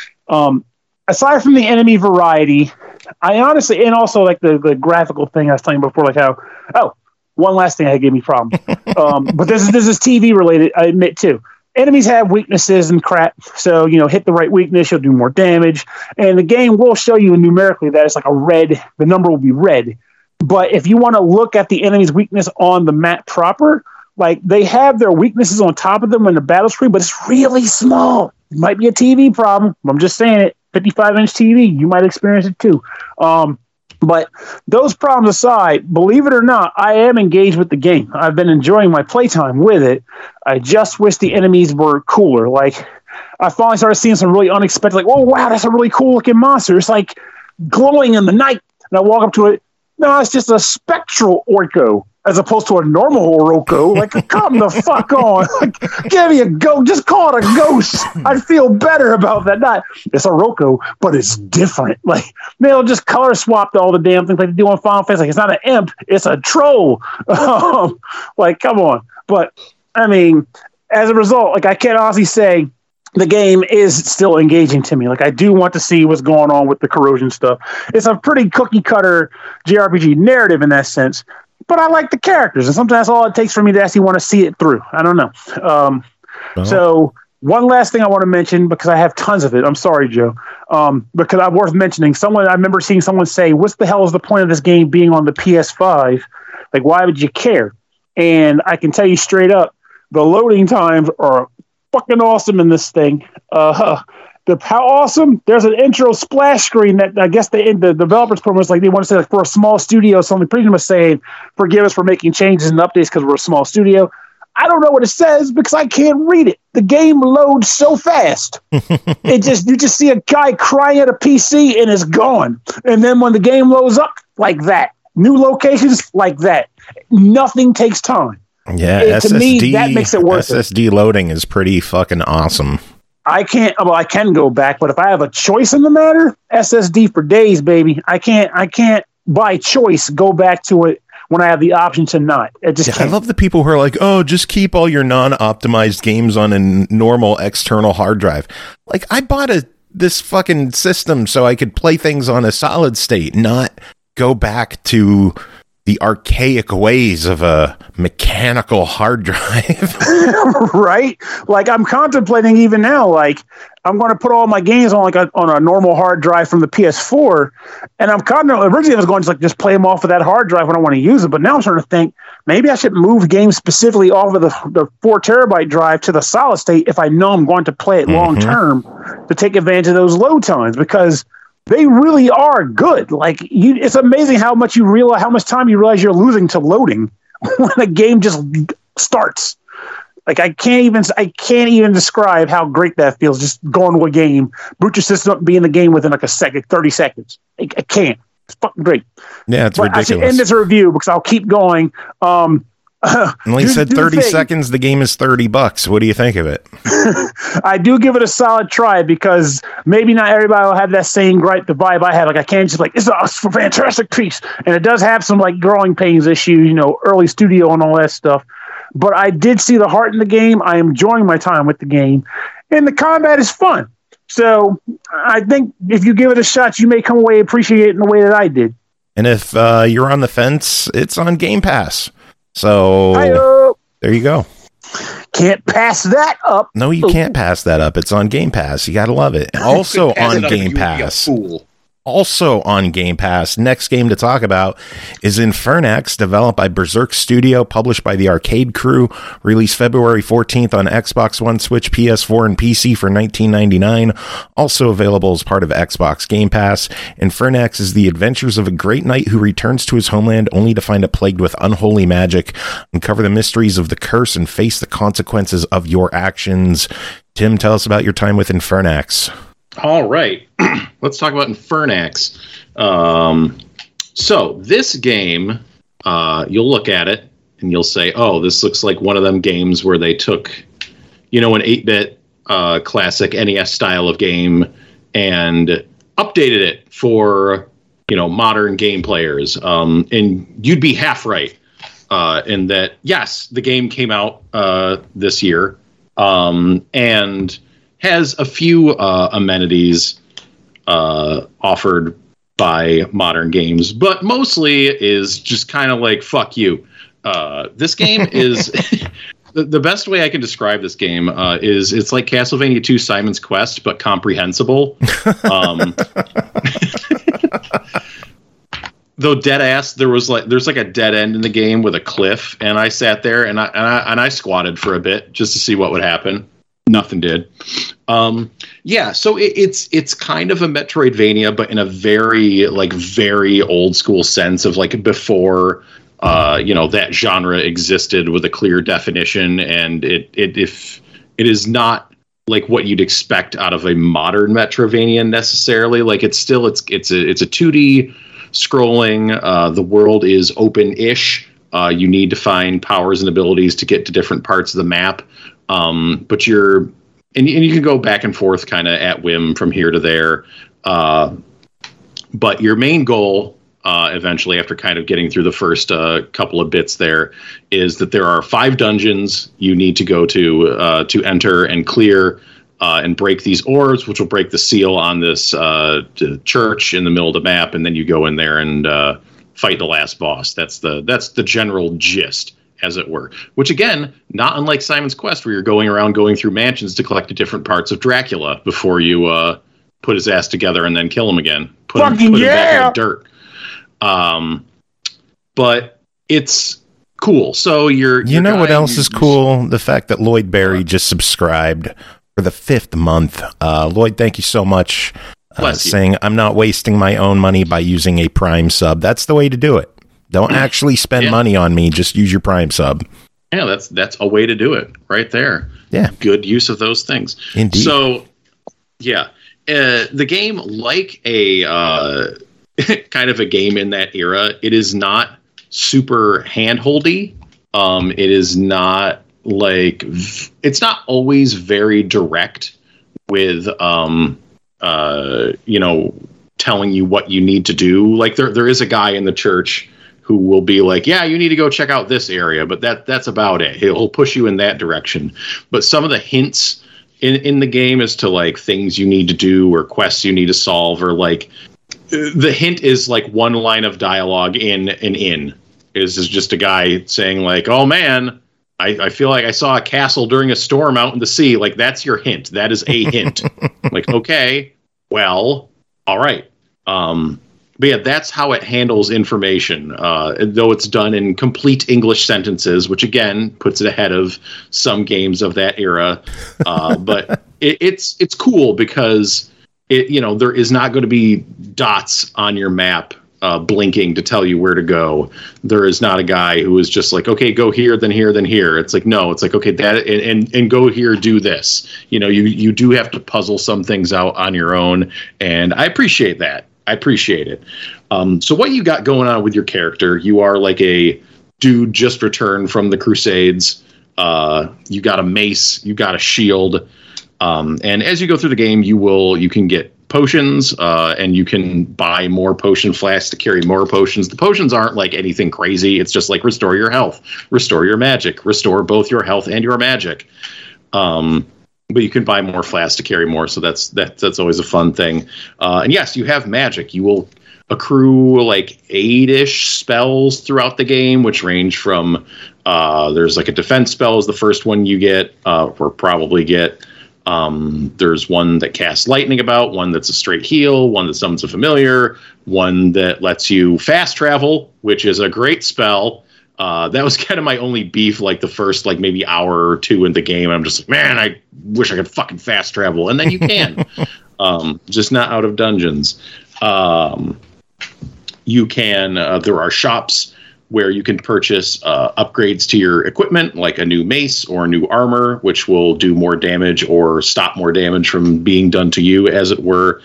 Um, aside from the enemy variety, I honestly, and also like the, the graphical thing I was telling you before, like how, oh, one last thing that gave me problems. um, but this is, this is T V related, I admit too. Enemies have weaknesses and crap, so, you know, hit the right weakness, you'll do more damage. And the game will show you numerically that it's like a red, the number will be red. But if you want to look at the enemy's weakness on the map proper, like they have their weaknesses on top of them in the battle screen, but it's really small. It might be a T V problem. I'm just saying it. fifty-five inch T V, you might experience it too. Um, but those problems aside, believe it or not, I am engaged with the game. I've been enjoying my playtime with it. I just wish the enemies were cooler. Like, I finally started seeing some really unexpected, like, oh, wow, that's a really cool looking monster. It's like glowing in the night. And I walk up to it. No, it's just a spectral Orko as opposed to a normal Orko. Like, come the fuck on. Like, give me a ghost. Just call it a ghost. I'd feel better about that. Not, it's a Orko, but it's different. Like, they'll just color swap all the damn things like they do on Final Fantasy. Like, it's not an imp, it's a troll. Um, like, come on. But, I mean, as a result, like, I can't honestly say the game is still engaging to me. Like, I do want to see what's going on with the corrosion stuff. It's a pretty cookie cutter J R P G narrative in that sense. But I like the characters, and sometimes that's all it takes for me to actually want to see it through. I don't know. Um, oh. So one last thing I want to mention, because I have tons of it. I'm sorry, Joe. Um, because I'm worth mentioning. Someone I remember seeing someone say, "What's the hell is the point of this game being on the P S five? Like, why would you care?" And I can tell you straight up, the loading times are fucking awesome in this thing. Uh, The how awesome! There's an intro splash screen that I guess the the developers promised, like they want to say, like, for a small studio, something pretty much saying, "Forgive us for making changes and updates because we're a small studio." I don't know what it says because I can't read it. The game loads so fast. It just you just see a guy crying at a P C and it's gone. And then when the game loads up, like that, new locations like that, nothing takes time. Yeah, it, S S D, to me that makes it worth S S D it. Loading is pretty fucking awesome. I can't. Well, I can go back, but if I have a choice in the matter, S S D for days, baby. I can't. I can't by choice go back to it when I have the option to not. It just. Yeah, I love the people who are like, "Oh, just keep all your non-optimized games on a normal external hard drive." Like, I bought a this fucking system so I could play things on a solid state, not go back to the archaic ways of a mechanical hard drive. Right? Like, I'm contemplating even now, like, I'm going to put all my games on like a, on a normal hard drive from the P S four, and I'm kind of originally I was going to like just play them off of that hard drive when I want to use it, but now I'm starting to think maybe I should move games specifically off of the, the four terabyte drive to the solid state if I know I'm going to play it mm-hmm. long term to take advantage of those load times, because they really are good. Like, you, it's amazing how much you realize, how much time you realize you're losing to loading when a game just starts. Like, I can't even, I can't even describe how great that feels. Just going to a game, boot your system up, and be in the game within like a second, thirty seconds. I, I can't. It's fucking great. Yeah, it's but ridiculous. I should end this review because I'll keep going. Um, Uh, well, he do, said thirty seconds. The game is thirty bucks. What do you think of it? I do give it a solid try because maybe not everybody will have that same gripe, the vibe I have. Like I can't just like, it's a fantastic piece. And it does have some like growing pains issues, you know, early studio and all that stuff. But I did see the heart in the game. I am enjoying my time with the game. And the combat is fun. So I think if you give it a shot, you may come away appreciate it in the way that I did. And if uh, you're on the fence, it's on Game Pass. So Hi-oh. There you go. Can't pass that up. No, you can't pass that up. It's on Game Pass. You got to love it. Also on Game Pass. Also on Game Pass, next game to talk about is Infernax, developed by Berserk Studio, published by the Arcade Crew, released February fourteenth on Xbox One, Switch, P S four, and P C for nineteen ninety-nine dollars. Also available as part of Xbox Game Pass. Infernax is the adventures of a great knight who returns to his homeland only to find it plagued with unholy magic. Uncover the mysteries of the curse and face the consequences of your actions. Tim, tell us about your time with Infernax. All right, let's talk about Infernax. Um, so this game, uh, you'll look at it and you'll say, oh, this looks like one of them games where they took, you know, an eight-bit uh, classic N E S style of game and updated it for, you know, modern game players. Um, and you'd be half right uh, in that, yes, the game came out uh, this year um, and has a few uh, amenities uh, offered by modern games, but mostly is just kind of like, fuck you. Uh, this game is... the, the best way I can describe this game uh, is it's like Castlevania two Simon's Quest, but comprehensible. Um, though dead ass, there was like there's like a dead end in the game with a cliff, and I sat there and I and I, and I squatted for a bit just to see what would happen. Nothing did. Um, yeah, so it, it's it's kind of a Metroidvania, but in a very like very old school sense of like before uh, you know that genre existed with a clear definition, and it it if it is not like what you'd expect out of a modern Metroidvania necessarily. Like it's still it's it's a it's a two D scrolling. Uh, the world is open-ish. Uh, you need to find powers and abilities to get to different parts of the map. Um, but you're, and, and you can go back and forth kind of at whim from here to there. Uh, but your main goal, uh, eventually after kind of getting through the first, uh, couple of bits there is that there are five dungeons you need to go to, uh, to enter and clear, uh, and break these orbs, which will break the seal on this, uh, church in the middle of the map. And then you go in there and, uh, fight the last boss. That's the, that's the general gist, as it were, which again, not unlike Simon's Quest, where you're going around going through mansions to collect the different parts of Dracula before you uh, put his ass together and then kill him again. Put, him, put yeah. him back in the dirt. Um, but it's cool. So you're, you you're know guy, what else you, is cool? The fact that Lloyd Berry just subscribed for the fifth month. Uh, Lloyd, thank you so much. Uh, saying I'm not wasting my own money by using a Prime sub. That's the way to do it. Don't actually spend yeah. money on me. Just use your Prime sub. Yeah, that's that's a way to do it right there. Yeah. Good use of those things. Indeed. So, yeah. Uh, the game, like a uh, kind of a game in that era, it is not super handholdy. Um, it is not like... V- it's not always very direct with... Um, uh, you know, telling you what you need to do. Like there, there is a guy in the church who will be like, yeah, you need to go check out this area, but that that's about it. He'll push you in that direction. But some of the hints in, in the game as to like things you need to do or quests you need to solve, or like the hint is like one line of dialogue in an inn is, is just a guy saying like, oh man, I, I feel like I saw a castle during a storm out in the sea. Like that's your hint. That is a hint. Like, okay, well, all right. Um, but yeah, that's how it handles information. Uh, though it's done in complete English sentences, which again puts it ahead of some games of that era. Uh, but it, it's it's cool because it you know there is not going to be dots on your map Uh, blinking to tell you where to go. There is not a guy who is just like, okay, go here, then here, then here. It's like, no, it's like, okay, that and, and, and go here, do this. You know, you, you do have to puzzle some things out on your own. And I appreciate that. I appreciate it. Um, so what you got going on with your character, you are like a dude just returned from the Crusades. Uh, you got a mace, you got a shield, um, and as you go through the game, you will you can get potions, uh, and you can buy more potion flasks to carry more potions. The potions aren't like anything crazy. It's just like restore your health, restore your magic, restore both your health and your magic. Um, but you can buy more flasks to carry more, so that's that, that's always a fun thing. Uh, and yes, you have magic. You will accrue like eight-ish spells throughout the game, which range from uh, there's like a defense spell is the first one you get, uh, or probably get. Um, there's one that casts lightning about, one that's a straight heal, one that summons a familiar, one that lets you fast travel, which is a great spell. Uh, that was kind of my only beef, like the first like maybe hour or two in the game. I'm just like, man, I wish I could fucking fast travel, and then you can, um, just not out of dungeons. Um, you can. Uh, there are shops where you can purchase uh, upgrades to your equipment, like a new mace or a new armor, which will do more damage or stop more damage from being done to you, as it were.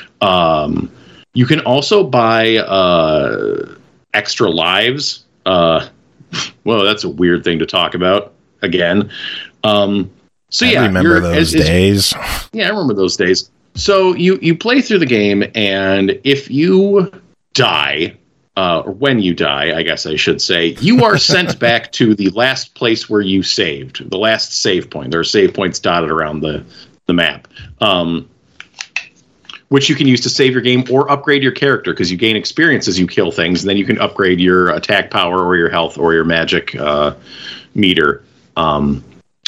Um, you can also buy uh, extra lives. Uh, well, that's a weird thing to talk about again. Um, so I yeah, remember those as, days. As, yeah, I remember those days. So you, you play through the game, and if you die, Uh, or when you die, I guess I should say, you are sent back to the last place where you saved, the last save point. There are save points dotted around the, the map, um, which you can use to save your game or upgrade your character, because you gain experience as you kill things, and then you can upgrade your attack power or your health or your magic uh, meter. Um,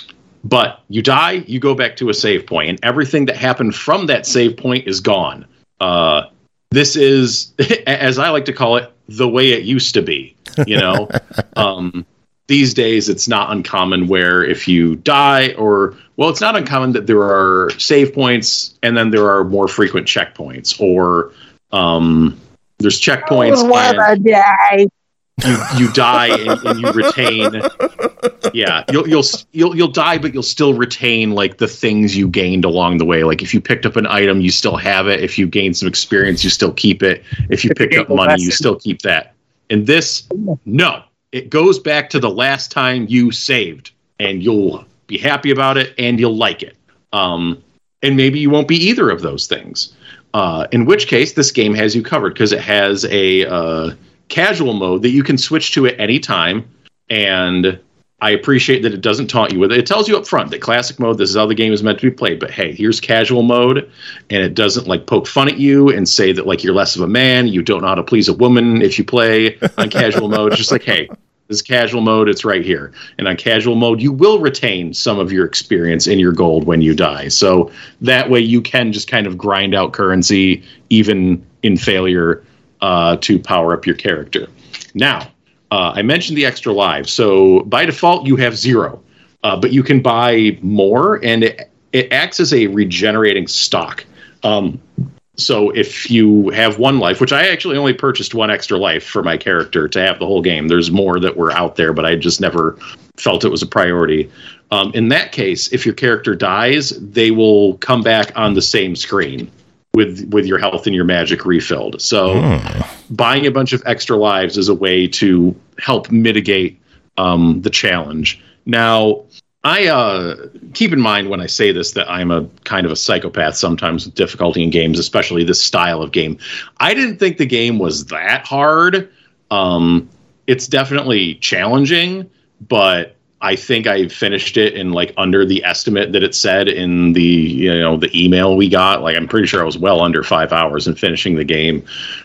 but you die, you go back to a save point, and everything that happened from that save point is gone. Uh, this is, as I like to call it, the way it used to be, you know. um, these days, it's not uncommon where if you die, or, well, it's not uncommon that there are save points and then there are more frequent checkpoints, or um, there's checkpoints. Oh, and die. You you die and, and you retain. Yeah, you'll you'll you'll you'll die, but you'll still retain like the things you gained along the way. Like if you picked up an item, you still have it. If you gained some experience, you still keep it. If you picked up money, you still keep that. And this, no, it goes back to the last time you saved, and you'll be happy about it, and you'll like it. Um, and maybe you won't be either of those things. Uh, in which case, this game has you covered, because it has a uh, casual mode that you can switch to at any time. And I appreciate that it doesn't taunt you with it. It tells you up front that classic mode, this is how the game is meant to be played. But hey, here's casual mode, and it doesn't like poke fun at you and say that like you're less of a man, you don't know how to please a woman if you play on casual mode. It's just like, hey, this is casual mode, it's right here. And on casual mode, you will retain some of your experience and your gold when you die. So that way you can just kind of grind out currency, even in failure, uh, to power up your character. Now, uh, I mentioned the extra lives. So by default, you have zero. Uh, but you can buy more, and it, it acts as a regenerating stock. Um, So if you have one life, which I actually only purchased one extra life for my character to have the whole game. There's more that were out there, but I just never felt it was a priority. Um, in that case, if your character dies, they will come back on the same screen with with your health and your magic refilled. So mm. buying a bunch of extra lives is a way to help mitigate um, the challenge. Now, I uh, keep in mind when I say this that I'm a kind of a psychopath sometimes with difficulty in games, especially this style of game. I didn't think the game was that hard. Um, it's definitely challenging, but I think I finished it in like under the estimate that it said in the, you know, the email we got. Like, I'm pretty sure I was well under five hours in finishing the game.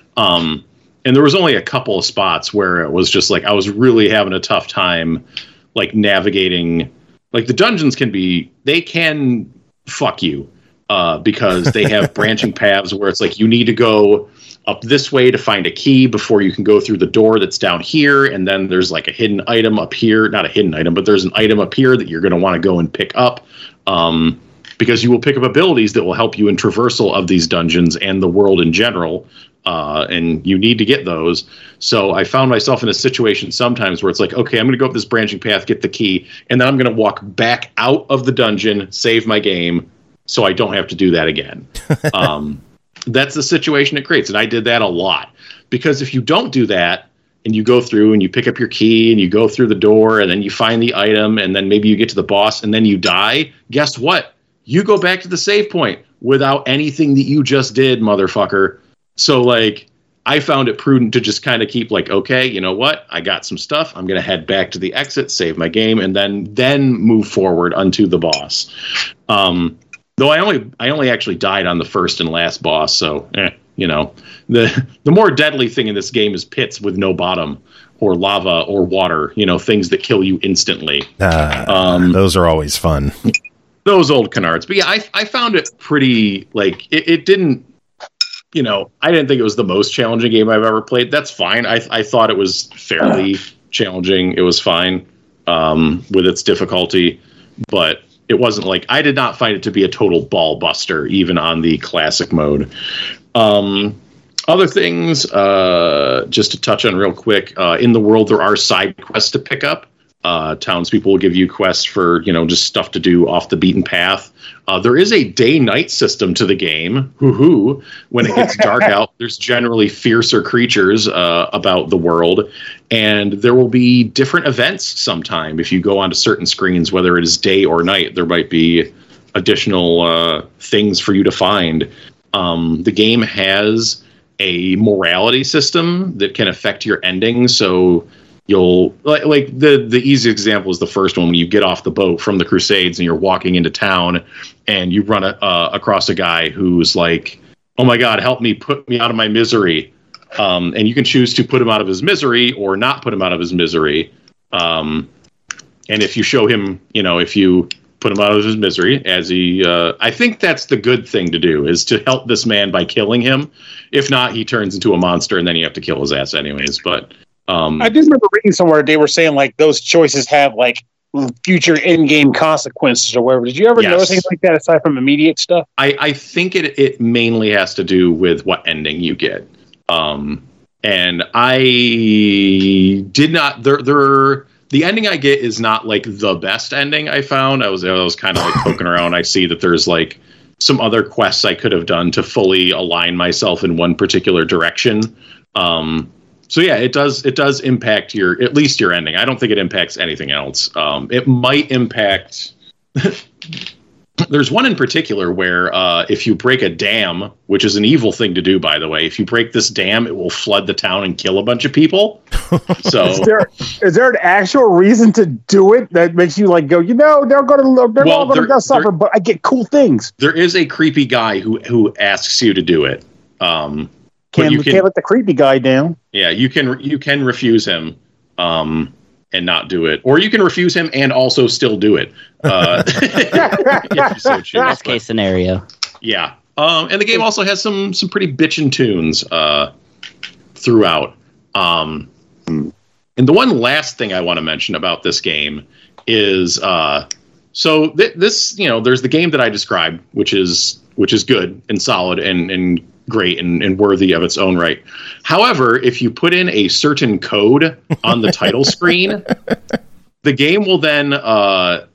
Um, and there was only a couple of spots where it was just like I was really having a tough time like navigating. Like the dungeons can be, they can fuck you uh, because they have branching paths where it's like you need to go up this way to find a key before you can go through the door that's down here. And then there's like a hidden item up here, not a hidden item, but there's an item up here that you're going to want to go and pick up um, because you will pick up abilities that will help you in traversal of these dungeons and the world in general. Uh, and you need to get those. So I found myself in a situation sometimes where it's like, okay, I'm going to go up this branching path, get the key, and then I'm going to walk back out of the dungeon, save my game, so I don't have to do that again. um, that's the situation it creates. And I did that a lot. Because if you don't do that, and you go through and you pick up your key and you go through the door and then you find the item and then maybe you get to the boss and then you die. Guess what? You go back to the save point without anything that you just did, motherfucker. So, like, I found it prudent to just kind of keep like, okay, you know what? I got some stuff. I'm going to head back to the exit, save my game, and then then move forward unto the boss. Um, though I only I only actually died on the first and last boss, so eh, you know, the the more deadly thing in this game is pits with no bottom or lava or water. You know, things that kill you instantly. Uh, um, those are always fun. Those old canards. But yeah, I I found it pretty like it, it didn't. You know, I didn't think it was the most challenging game I've ever played. That's fine. I I thought it was fairly challenging. It was fine um, with its difficulty, but it wasn't like I did not find it to be a total ball buster, even on the classic mode. Um, other things, uh, just to touch on real quick, uh, in the world there are side quests to pick up. Uh, townspeople will give you quests for, you know, just stuff to do off the beaten path. Uh, there is a day-night system to the game. Hoo-hoo. When it gets dark out, there's generally fiercer creatures uh, about the world. And there will be different events sometime. If you go onto certain screens, whether it is day or night, there might be additional uh, things for you to find. Um, the game has a morality system that can affect your ending. So you'll like, like the the easy example is the first one when you get off the boat from the Crusades and you're walking into town and you run a, uh, across a guy who's like, oh my God, help me, put me out of my misery. Um, and you can choose to put him out of his misery or not put him out of his misery. Um, and if you show him, you know, if you put him out of his misery as he, uh, I think that's the good thing to do, is to help this man by killing him. If not, he turns into a monster and then you have to kill his ass anyways. But Um, I just remember reading somewhere they were saying like those choices have like future in-game consequences or whatever. Did you ever yes. notice anything like that aside from immediate stuff? I, I think it it mainly has to do with what ending you get. Um, and I did not there there the ending I get is not like the best ending I found. I was I was kind of like poking around. I see that there's like some other quests I could have done to fully align myself in one particular direction. Um, So yeah, it does. It does impact your, at least your ending. I don't think it impacts anything else. Um, it might impact. There's one in particular where uh, if you break a dam, which is an evil thing to do, by the way, if you break this dam, it will flood the town and kill a bunch of people. So is there is there an actual reason to do it that makes you like go, you know, they're going to they're well, all going to suffer, but I get cool things. There is a creepy guy who who asks you to do it. Um, Can you can, can't let the creepy guy down. Yeah, you can you can refuse him um, and not do it, or you can refuse him and also still do it. Uh, if you so choose. Best case scenario. Yeah, um, and the game also has some some pretty bitchin' tunes uh, throughout. Um, and the one last thing I want to mention about this game is uh, so th- this you know there's the game that I described, which is which is good and solid and and. great and, and worthy of its own right. However, if you put in a certain code on the title screen, the game will then uh,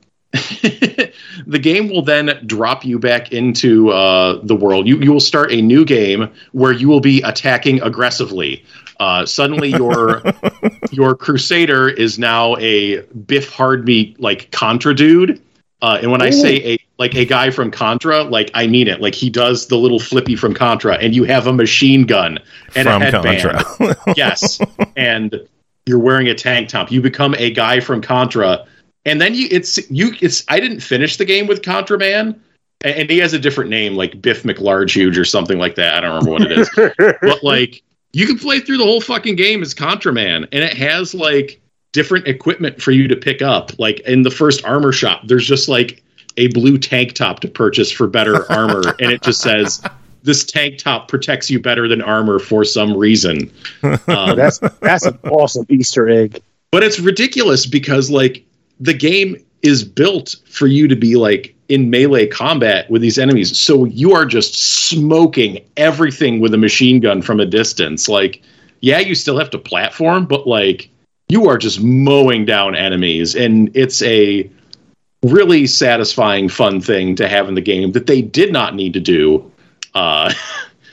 the game will then drop you back into uh, the world. You you will start a new game where you will be attacking aggressively. Uh, suddenly, your your Crusader is now a Biff Hardmeat like Contra dude. Uh, and when Ooh. I say a like a guy from Contra, like I mean it. Like he does the little flippy from Contra, and you have a machine gun and from a headband. Contra. Yes, and you're wearing a tank top. You become a guy from Contra, and then you it's you it's. I didn't finish the game with Contra Man, and he has a different name, like Biff McLarge or something like that. I don't remember what it is, but like you can play through the whole fucking game as Contra Man, and it has like different equipment for you to pick up. Like in the first armor shop, there's just like a blue tank top to purchase for better armor, and it just says this tank top protects you better than armor for some reason. Um, that's that's an awesome Easter egg. But it's ridiculous because like the game is built for you to be like in melee combat with these enemies, so you are just smoking everything with a machine gun from a distance. Like, yeah, you still have to platform, but like you are just mowing down enemies, and it's a really satisfying, fun thing to have in the game that they did not need to do. Uh,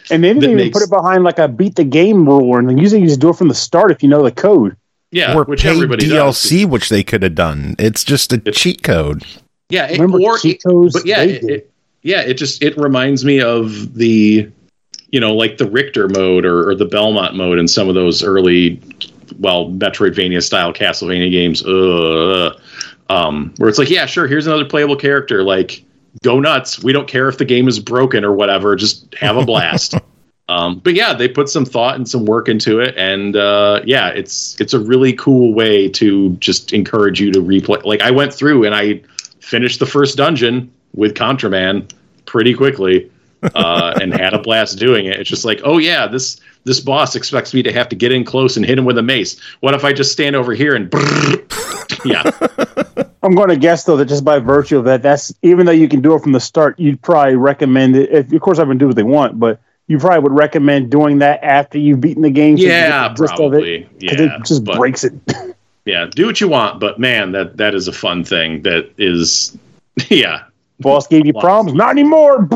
And they didn't even makes, put it behind like a beat the game rule, and usually you just do it from the start if you know the code. Yeah, or which paid everybody D L C, does. which they could have done. It's just a It's, cheat code. Yeah, it, Remember or cheat it, codes? but yeah, it, it, yeah, it just it reminds me of the, you know, like the Richter mode or, or the Belmont mode in some of those early, well, Metroidvania style Castlevania games. Ugh. Um, where it's like, yeah, sure, here's another playable character. Like, go nuts. We don't care if the game is broken or whatever. Just have a blast. um, but yeah, they put some thought and some work into it, and uh, yeah, it's it's a really cool way to just encourage you to replay. Like, I went through and I finished the first dungeon with Contraman pretty quickly, uh, and had a blast doing it. It's just like, oh yeah, this this boss expects me to have to get in close and hit him with a mace. What if I just stand over here and yeah. I'm going to guess though that just by virtue of that, that's even though you can do it from the start, you'd probably recommend it. If, of course, I've been doing what they want, but you probably would recommend doing that after you've beaten the game. Yeah, the probably. It, yeah, it just but, breaks it. Yeah, do what you want, but man, that that is a fun thing. That is, yeah. Boss gave you problems, not anymore.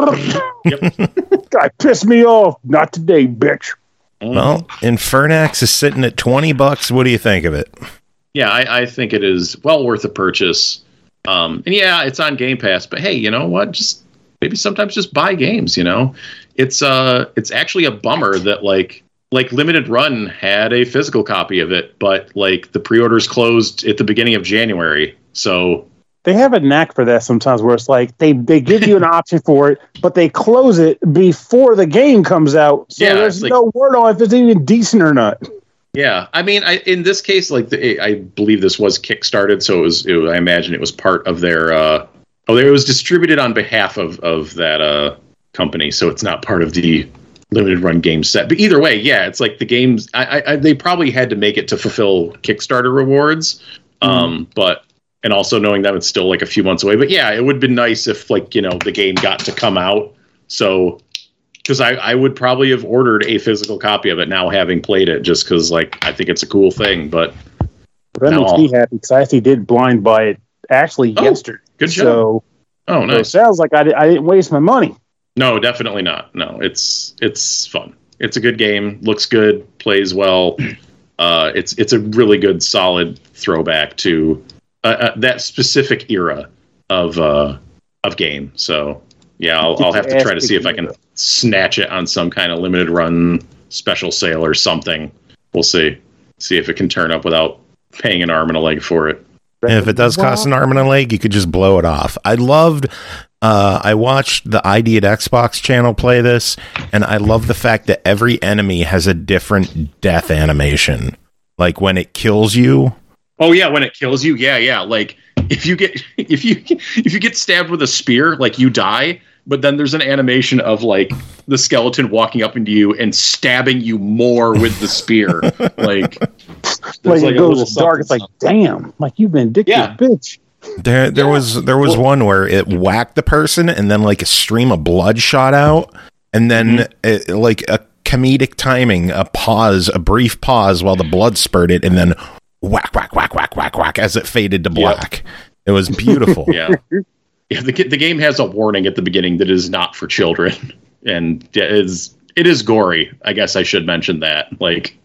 Yep. Guy pissed me off. Not today, bitch. Well, Infernax is sitting at twenty bucks. What do you think of it? Yeah, I, I think it is well worth a purchase. Um, and yeah, it's on Game Pass, but hey, you know what? Just maybe sometimes just buy games, you know? It's uh it's actually a bummer that like like Limited Run had a physical copy of it, but like the pre-orders closed at the beginning of January. So they have a knack for that sometimes where it's like they, they give you an option for it, but they close it before the game comes out. So yeah, there's like, no word on if it's even decent or not. Yeah, I mean, I, in this case, like the, I believe this was kickstarted, so it was. It, I imagine it was part of their. Uh, oh, it was distributed on behalf of of that uh, company, so it's not part of the limited run game set. But either way, yeah, it's like the games. I, I they probably had to make it to fulfill Kickstarter rewards, mm. um, but and also knowing that it's still like a few months away. But yeah, it would have been nice if like you know the game got to come out. So. Because I, I would probably have ordered a physical copy of it now, having played it, just because like I think it's a cool thing. But that makes me happy because I actually did blind buy it actually oh, yesterday. Good job. So, oh, nice. So it sounds like I, di- I didn't waste my money. No, definitely not. No, it's it's fun. It's a good game. Looks good. Plays well. Uh, it's it's a really good, solid throwback to uh, uh, that specific era of uh, of game. So. Yeah, I'll, I'll have to try to see if I can snatch it on some kind of limited run special sale or something. We'll see. See if it can turn up without paying an arm and a leg for it. And if it does cost an arm and a leg, you could just blow it off. I loved, uh, I watched the I D at Xbox channel play this, and I love the fact that every enemy has a different death animation. Like when it kills you. Oh yeah, when it kills you, yeah, yeah. Like if you get if you if you get stabbed with a spear, like you die. But then there's an animation of like the skeleton walking up into you and stabbing you more with the spear. like, like, like it goes dark. It's like, damn, like you've been addicted, yeah. bitch. There, there yeah. was there was well, one where it whacked the person and then like a stream of blood shot out, and then mm-hmm. it, like a comedic timing, a pause, a brief pause while the blood spurted, and then whack, whack, whack, whack, whack, whack as it faded to black. Yep. It was beautiful. yeah. Yeah, the the game has a warning at the beginning that is not for children, and it is it is gory. I guess I should mention that. Like,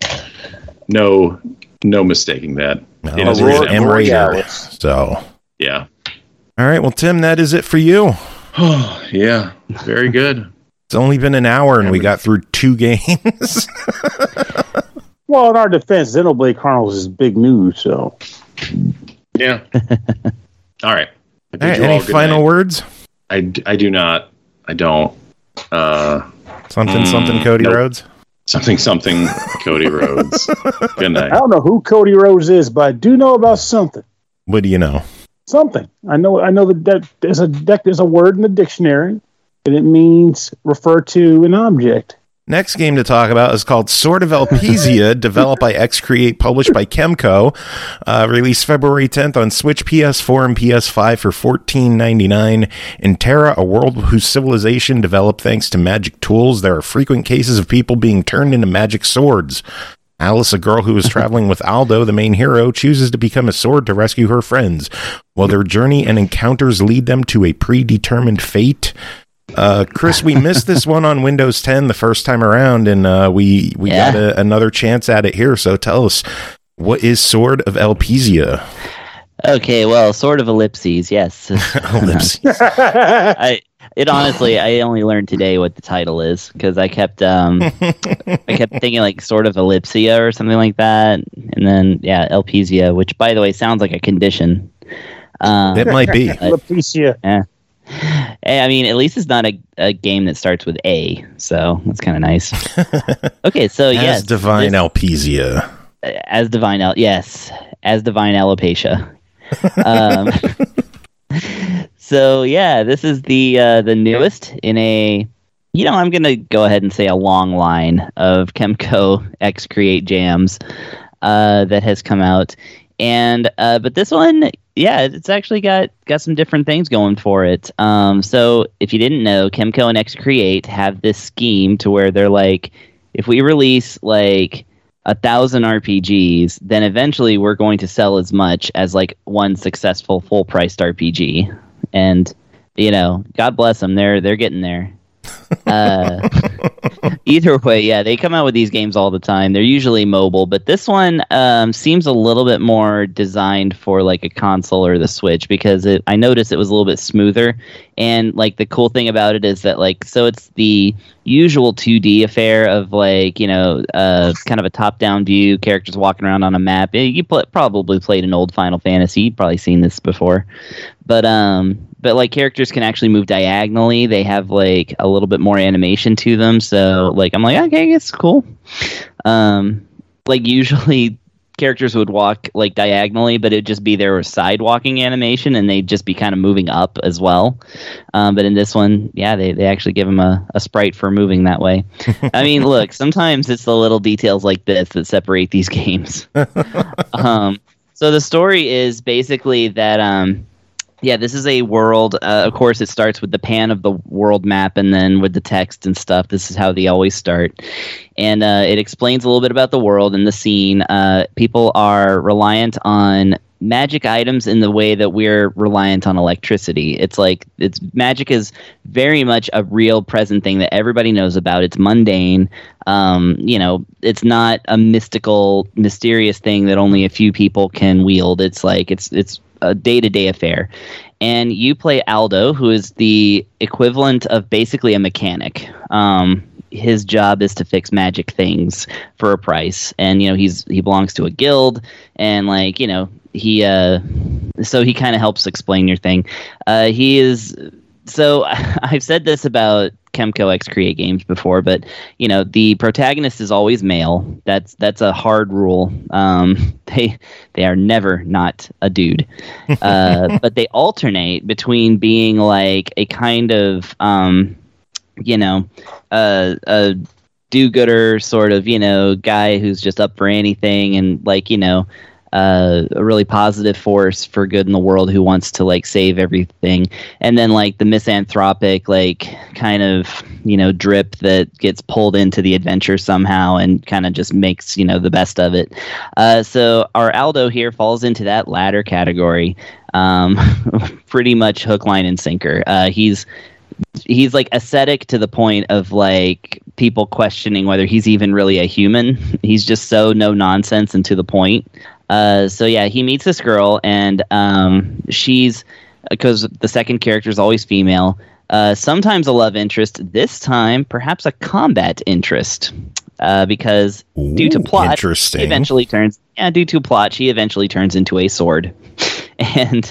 no, no mistaking that. No, it is rated, so yeah. All right, well, Tim, that is it for you. Oh yeah, very good. It's only been an hour, and we got through two games. Well, in our defense, Xenoblade Chronicles is big news, so yeah. All right. All right, any final night. words? I, I do not. I don't. Uh, something, mm, something, Cody nope. Rhodes? Something, something, Cody Rhodes. Good night. I don't know who Cody Rhodes is, but I do know about something. What do you know? Something. I know I know that, that there's, a, there's a word in the dictionary, and it means refer to an object. Next game to talk about is called Sword of Elpisia, developed by X-Create, published by Kemco, uh, released February tenth on Switch, P S four, and P S five for fourteen ninety-nine. In Terra, a world whose civilization developed thanks to magic tools, there are frequent cases of people being turned into magic swords. Alice, a girl who is traveling with Aldo, the main hero, chooses to become a sword to rescue her friends. While their journey and encounters lead them to a predetermined fate, Uh, Chris, we missed this one on Windows ten the first time around, and uh, we we yeah. got a, another chance at it here. So tell us, what is Sword of Elpisia? Okay, well, Sword of Ellipses, yes. Ellipses. I it honestly, I only learned today what the title is because I kept um, I kept thinking like Sword of Ellipsia or something like that, and then yeah, Elpisia, which by the way sounds like a condition. Um, it might be. Ellipsia. Yeah. Hey, I mean, at least it's not a, a game that starts with A, so that's kind of nice. Okay, so yes, yes, Divine this, Elpisia. As Divine El, yes, as Divine Alopecia. um, so yeah, this is the uh, the newest in a, you know, I'm gonna go ahead and say a long line of Kemco X Create jams uh, that has come out, and uh, but this one. Yeah, it's actually got, got some different things going for it. Um, so if you didn't know, Kemco and X Create have this scheme to where they're like, if we release like a thousand R P Gs, then eventually we're going to sell as much as like one successful full-priced R P G. And you know, God bless them, they're they're getting there. Uh, either way, yeah, they come out with these games all the time. They're usually mobile, but this one um, seems a little bit more designed for like a console or the Switch because it, I noticed it was a little bit smoother. And like the cool thing about it is that like so it's the usual two D affair of like, you know, uh, kind of a top-down view, characters walking around on a map. You pl- probably played an old Final Fantasy. You've probably seen this before, but um. But like characters can actually move diagonally. They have like a little bit more animation to them. So like I'm like, okay, it's cool. Um, like usually characters would walk like diagonally, but it'd just be their side walking animation, and they'd just be kind of moving up as well. Um, but in this one, yeah, they, they actually give them a, a sprite for moving that way. I mean, look, sometimes it's the little details like this that separate these games. um, so the story is basically that. Um, Yeah, this is a world. Uh, of course, it starts with the pan of the world map and then with the text and stuff. This is how they always start. And uh, it explains a little bit about the world and the scene. Uh, people are reliant on magic items in the way that we're reliant on electricity. It's like it's magic is very much a real present thing that everybody knows about. It's mundane. Um, you know, it's not a mystical, mysterious thing that only a few people can wield. It's like it's it's a day-to-day affair. And you play Aldo, who is the equivalent of basically a mechanic. Um, his job is to fix magic things for a price. And, you know, he's he belongs to a guild, and, like, you know, he, uh, so he kind of helps explain your thing. Uh, he is, so I've said this about Kemco X Create games before, but you know the protagonist is always male. That's that's a hard rule. Um, they they are never not a dude, uh, but they alternate between being like a kind of um, you know uh, a do-gooder sort of you know guy who's just up for anything, and like you know. Uh, a really positive force for good in the world who wants to like save everything, and then like the misanthropic like kind of you know drip that gets pulled into the adventure somehow and kind of just makes you know the best of it. Uh, so our Aldo here falls into that latter category, um, pretty much hook, line, and sinker. Uh, he's he's like ascetic to the point of like people questioning whether he's even really a human. He's just so no nonsense and to the point. Uh, so yeah, he meets this girl, and um, she's because the second character is always female. Uh, sometimes a love interest. This time, perhaps a combat interest, uh, because Ooh, due to plot, she eventually turns. Yeah, due to plot, she eventually turns into a sword, and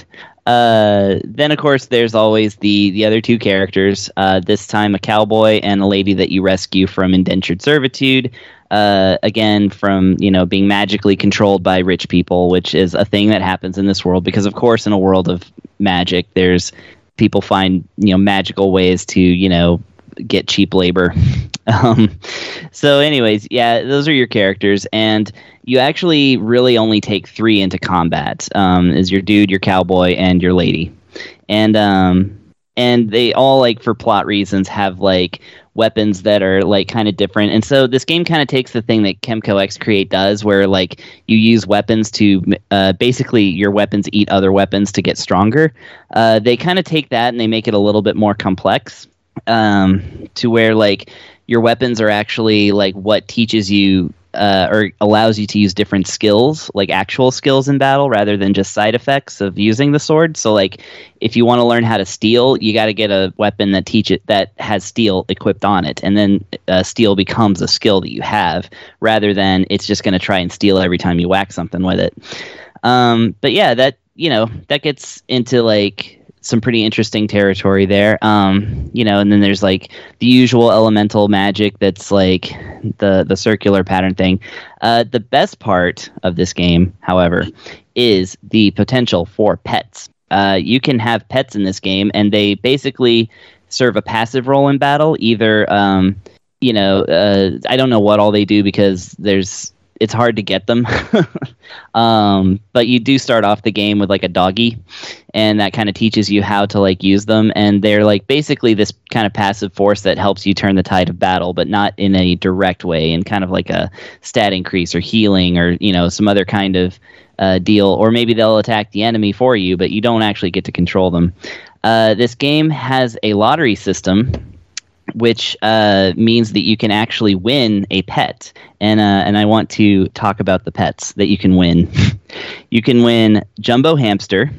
uh, then of course there's always the the other two characters. Uh, this time, a cowboy and a lady that you rescue from indentured servitude. Uh, again, from you know being magically controlled by rich people, which is a thing that happens in this world. Because of course, in a world of magic, there's people find you know magical ways to you know get cheap labor. um, so, anyways, yeah, those are your characters, and you actually really only take three into combat. Um, is your dude, your cowboy, and your lady, and um, and they all like for plot reasons have like. Weapons that are like kind of different, and so this game kind of takes the thing that Kemco X Create does, where like you use weapons to uh, basically your weapons eat other weapons to get stronger. Uh, they kind of take that and they make it a little bit more complex. um, to where like your weapons are actually like what teaches you uh, or allows you to use different skills, like actual skills in battle, rather than just side effects of using the sword. So like if you want to learn how to steal, you got to get a weapon that teach it that has steel equipped on it, and then uh, steel becomes a skill that you have, rather than it's just going to try and steal every time you whack something with it. Um, but yeah, that you know that gets into like some pretty interesting territory there. Um, you know, and then there's like the usual elemental magic that's like the the circular pattern thing. Uh, the best part of this game, however, is the potential for pets. Uh, you can have pets in this game, and they basically serve a passive role in battle. Either, um, you know, uh, I don't know what all they do because there's it's hard to get them. um, but you do start off the game with like a doggy, and that kind of teaches you how to like use them. And they're like basically this kind of passive force that helps you turn the tide of battle, but not in a direct way, in kind of like a stat increase or healing or, you know, some other kind of uh, deal. Or maybe they'll attack the enemy for you, but you don't actually get to control them. Uh, this game has a lottery system, which uh, means that you can actually win a pet. And uh, and I want to talk about the pets that you can win. You can win Jumbo Hamster.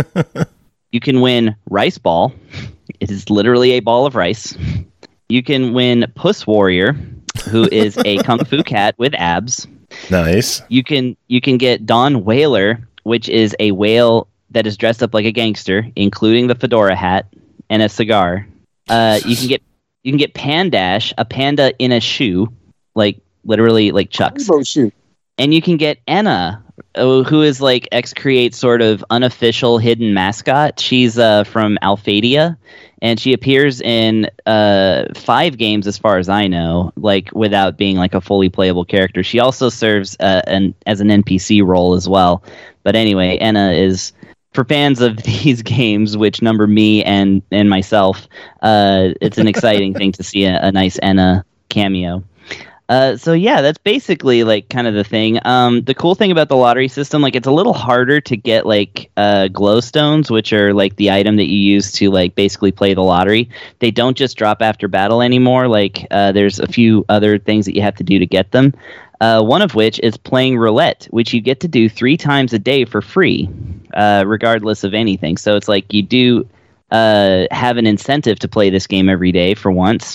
You can win Rice Ball. It is literally a ball of rice. You can win Puss Warrior, who is a kung fu cat with abs. Nice. You can you can get Don Whaler, which is a whale that is dressed up like a gangster, including the fedora hat and a cigar. Uh, you can get You can get Pandash, a panda in a shoe, like literally like Chuck's. Shoe. And you can get Enna, who is like X-Create's sort of unofficial hidden mascot. She's uh, from Alphadia, and she appears in uh, five games as far as I know, like without being like a fully playable character. She also serves uh, an, as an N P C role as well. But anyway, Enna is... For fans of these games, which number me and, and myself, uh, it's an exciting thing to see a, a nice Enna cameo. Uh, so yeah, that's basically like kind of the thing. Um, the cool thing about the lottery system, like it's a little harder to get like uh, glowstones, which are like the item that you use to like basically play the lottery. They don't just drop after battle anymore. Like uh, there's a few other things that you have to do to get them. Uh, one of which is playing roulette, which you get to do three times a day for free, uh, regardless of anything. So it's like you do uh, have an incentive to play this game every day for once.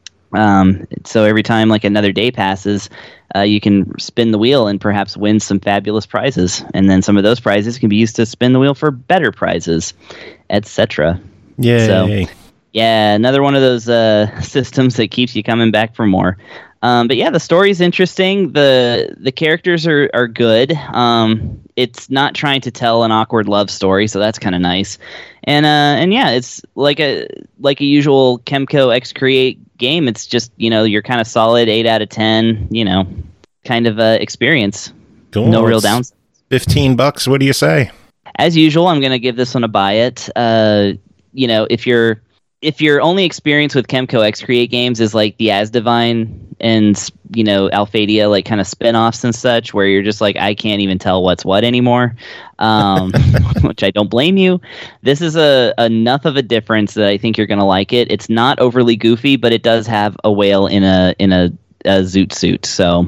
Um, so every time like another day passes, uh, you can spin the wheel and perhaps win some fabulous prizes. And then some of those prizes can be used to spin the wheel for better prizes, et cetera. Yay. So, yeah, another one of those uh, systems that keeps you coming back for more. Um, but yeah, the story's interesting. The the characters are, are good. Um, it's not trying to tell an awkward love story, so that's kind of nice. And uh, and yeah, it's like a like a usual Kemco X-Create game. It's just, you know, you're kind of solid eight out of ten, you know, kind of uh, experience. Cool. No real downsides. Fifteen bucks. What do you say? As usual, I'm gonna give this one a buy it. Uh, you know, if you're if your only experience with Kemco X-Create games is like the As Divine and, you know, Alphadia, like kind of spin-offs and such, where you're just like, I can't even tell what's what anymore, um, which I don't blame you. This is a enough of a difference that I think you're going to like it. It's not overly goofy, but it does have a whale in a in a, a zoot suit. So,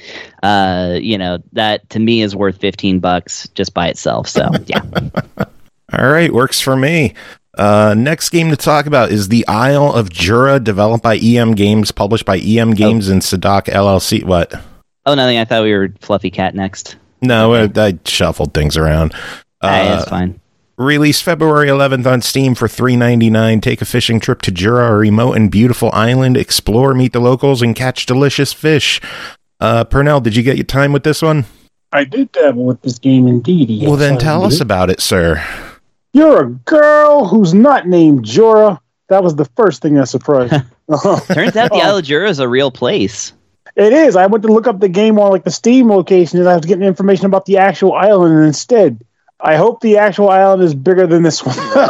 uh, you know, that to me is worth fifteen bucks just by itself. So, yeah. All right, works for me. Uh, next game to talk about is The Isle of Jura, developed by E M Games, published by E M Games oh. and Sadak L L C. What? Oh, nothing. I thought we were Fluffy Cat next. No, okay. I, I shuffled things around. Uh, hey, that's fine. Released February eleventh on Steam for three ninety-nine. Take a fishing trip to Jura, a remote and beautiful island. Explore, meet the locals, and catch delicious fish. Uh, Purnell, did you get your time with this one? I did dabble with this game, indeed. Yes, well, then tell us about it, sir. You're a girl who's not named Jura. That was the first thing that surprised me. Turns out the Isle of Jura is a real place. It is. I went to look up the game on like the Steam location, and I was getting information about the actual island. And instead, I hope the actual island is bigger than this one.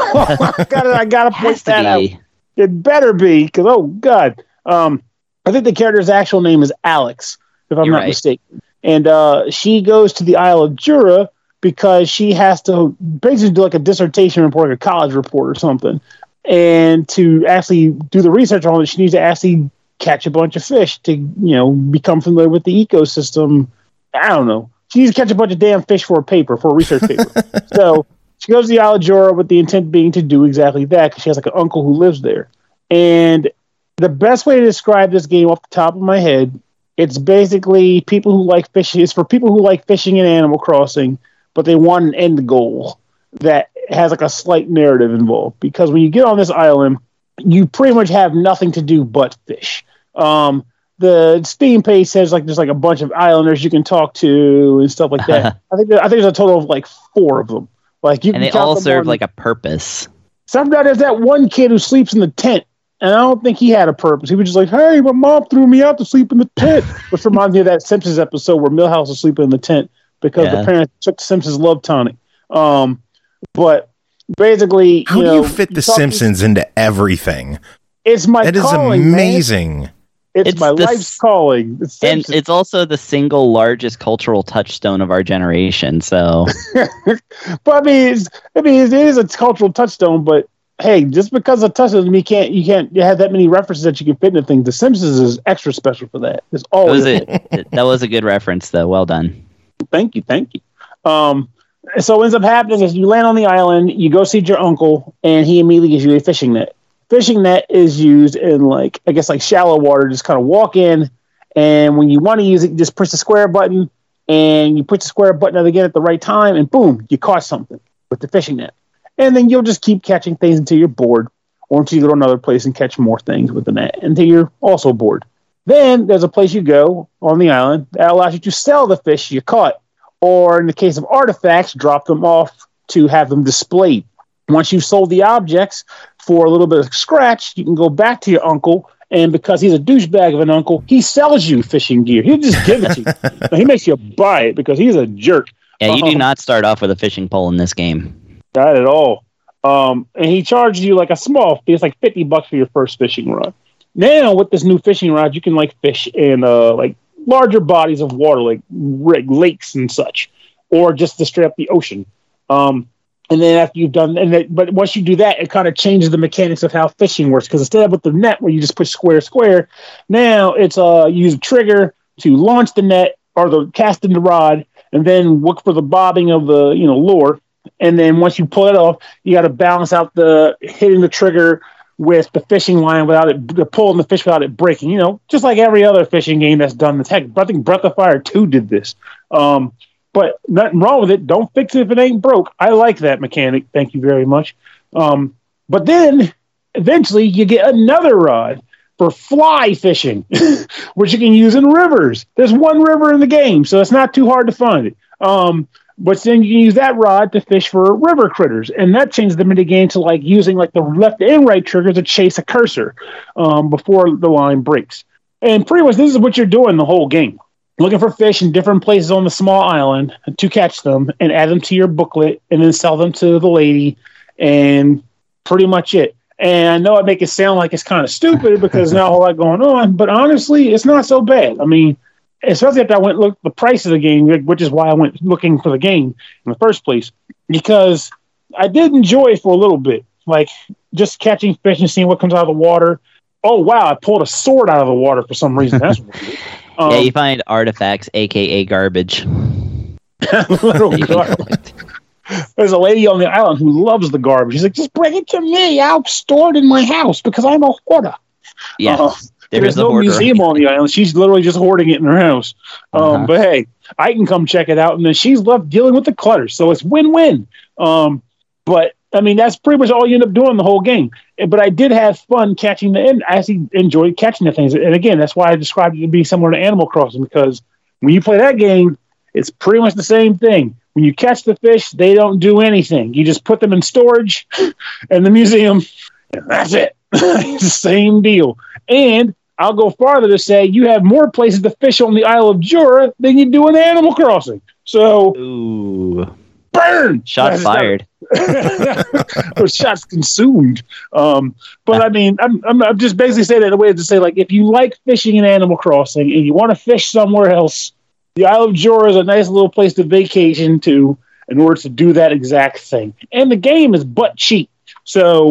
I gotta, I gotta point that out. It better be, because oh god, um, I think the character's actual name is Alex, if I'm You're not right. mistaken. And uh, she goes to the Isle of Jura because she has to basically do like a dissertation report, like a college report or something. And to actually do the research on it, she needs to actually catch a bunch of fish to, you know, become familiar with the ecosystem. I don't know. She needs to catch a bunch of damn fish for a paper, for a research paper. So she goes to the Isle of Jura with the intent being to do exactly that, because she has like an uncle who lives there. And the best way to describe this game off the top of my head, it's basically people who like fishing. It's for people who like fishing in Animal Crossing, but they want an end goal that has like a slight narrative involved. Because when you get on this island, you pretty much have nothing to do but fish. Um, the Steam page says like there's like a bunch of islanders you can talk to and stuff like that. I think there, I think there's a total of like four of them. Like you and can they all serve on, like a purpose. Sometimes there's that one kid who sleeps in the tent, and I don't think he had a purpose. He was just like, "Hey, my mom threw me out to sleep in the tent," which reminds me of that Simpsons episode where Milhouse was sleeping in the tent because yeah. the parents took the Simpsons love tonic. Um, but basically, how you do know, you fit the Simpsons to, into everything? It's my that calling, is amazing. Man. It's, it's my the, life's calling. It's and it's also the single largest cultural touchstone of our generation. So, but I mean, it's, I mean, it is a cultural touchstone. But hey, just because a touchstone, you can't you can't you have that many references that you can fit into things. The Simpsons is extra special for that. It's always was it. That was a good reference, though. Well done. Thank you, thank you. Um, so what ends up happening is you land on the island, you go see your uncle, and he immediately gives you a fishing net. Fishing net is used in like, I guess like shallow water, just kind of walk in, and when you want to use it, you just push the square button, and you push the square button again at the right time, and boom, you caught something with the fishing net. And then you'll just keep catching things until you're bored, or until you go to another place and catch more things with the net, until you're also bored. Then there's a place you go on the island that allows you to sell the fish you caught, or in the case of artifacts, drop them off to have them displayed. Once you've sold the objects for a little bit of scratch, you can go back to your uncle, and because he's a douchebag of an uncle, he sells you fishing gear. He'll just give it to you. Now, he makes you buy it because he's a jerk. Yeah, you um, do not start off with a fishing pole in this game. Not at all. Um, and he charges you like a small fee. It's like fifty bucks for your first fishing rod. Now, with this new fishing rod, you can like fish in uh, like larger bodies of water, like lakes and such, or just to straight up the ocean. Um, And then after you've done, and it, but once you do that, it kind of changes the mechanics of how fishing works. Because instead of with the net where you just push square, square, now it's uh you use a trigger to launch the net or the casting the rod, and then look for the bobbing of the you know lure. And then once you pull it off, you got to balance out the hitting the trigger with the fishing line without it pulling the fish without it breaking. You know, just like every other fishing game that's done this. Heck, I think Breath of Fire two did this. Um, But nothing wrong with it. Don't fix it if it ain't broke. I like that mechanic. Thank you very much. Um, but then eventually you get another rod for fly fishing, which you can use in rivers. There's one river in the game, so it's not too hard to find it. Um, but then you can use that rod to fish for river critters, and that changes the minigame to like using like the left and right trigger to chase a cursor um, before the line breaks. And pretty much this is what you're doing the whole game. Looking for fish in different places on the small island to catch them and add them to your booklet and then sell them to the lady, and pretty much it. And I know I make it sound like it's kind of stupid because there's not a whole lot going on, but honestly, it's not so bad. I mean, especially after I went look the price of the game, which is why I went looking for the game in the first place, because I did enjoy it for a little bit, like just catching fish and seeing what comes out of the water. Oh, wow, I pulled a sword out of the water for some reason. That's weird. Um, yeah, you find artifacts, a k a garbage. Little garbage. There's a lady on the island who loves the garbage. She's like, just bring it to me. I'll store it in my house because I'm a hoarder. Yeah, uh, there there's no museum on the island. She's literally just hoarding it in her house. Um, uh-huh. But hey, I can come check it out. And then she's left dealing with the clutter. So it's win-win. Um, but I mean, that's pretty much all you end up doing the whole game. But I did have fun catching the end. I actually enjoyed catching the things. And again, that's why I described it to be similar to Animal Crossing, because when you play that game, it's pretty much the same thing. When you catch the fish, they don't do anything. You just put them in storage in the museum, and that's it. It's the same deal. And I'll go farther to say you have more places to fish on the Isle of Jura than you do in Animal Crossing. So, ooh. Burn! Shots fired. Or shots consumed. Um, but I mean, I'm, I'm, I'm just basically saying that in a way to say, like, if you like fishing in Animal Crossing and you want to fish somewhere else, the Isle of Jura is a nice little place to vacation to in order to do that exact thing. And the game is butt cheap. So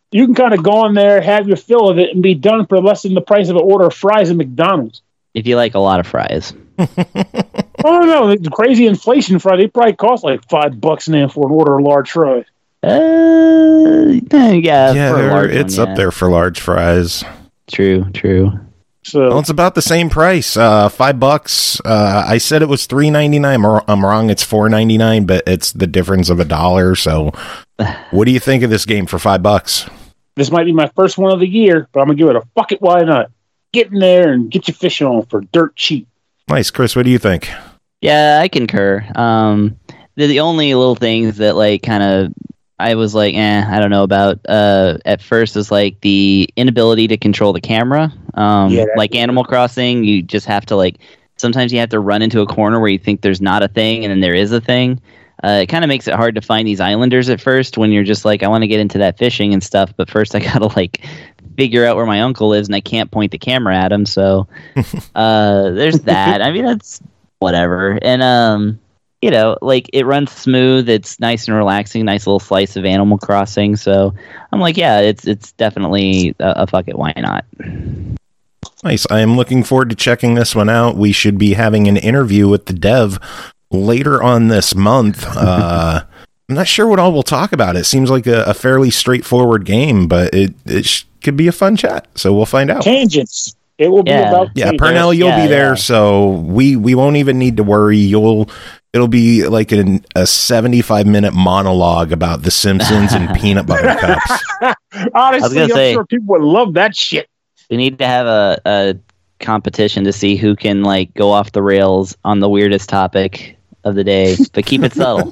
you can kind of go in there, have your fill of it, and be done for less than the price of an order of fries at McDonald's. If you like a lot of fries. Oh no, the crazy inflation fry, they probably cost like five bucks now for an order of large fries. Uh, yeah, yeah, for a large it's one, up yeah. there for large fries. True, true. So Well, it's about the same price, uh, five bucks. Uh, I said it was three ninety nine. I'm wrong. It's four ninety nine, but it's the difference of a dollar. So, what do you think of this game for five bucks? this might be my first one of the year, but I'm gonna give it a fuck it. Why not? Get in there and get your fish on for dirt cheap. Nice, Chris. What do you think? Yeah, I concur. Um, the, the only little things that like kind of I was like, eh, I don't know about. Uh, at first, is like the inability to control the camera. Um, Yeah, that's- like Animal Crossing, you just have to like. Sometimes you have to run into a corner where you think there's not a thing, and then there is a thing. Uh, it kind of makes it hard to find these islanders at first when you're just like, I want to get into that fishing and stuff, but first I gotta like figure out where my uncle lives, and I can't point the camera at him. So uh, there's that. I mean, that's whatever. And um, you know, like it runs smooth. It's nice and relaxing. Nice little slice of Animal Crossing. So I'm like, yeah, it's it's definitely a, a fuck it. Why not? Nice. I am looking forward to checking this one out. We should be having an interview with the dev later on this month. Uh, I'm not sure what all we'll talk about. It seems like a, a fairly straightforward game, but it, it sh- could be a fun chat. So we'll find out. Tangents. It will be Yeah. about Yeah, tangents. Pernell, you'll Yeah, be there, yeah. so we, we won't even need to worry. You'll it'll be like an, a seventy-five minute monologue about The Simpsons and peanut butter cups. Honestly, gonna I'm say- sure people would love that shit. We need to have a, a competition to see who can like go off the rails on the weirdest topic of the day, but keep it subtle.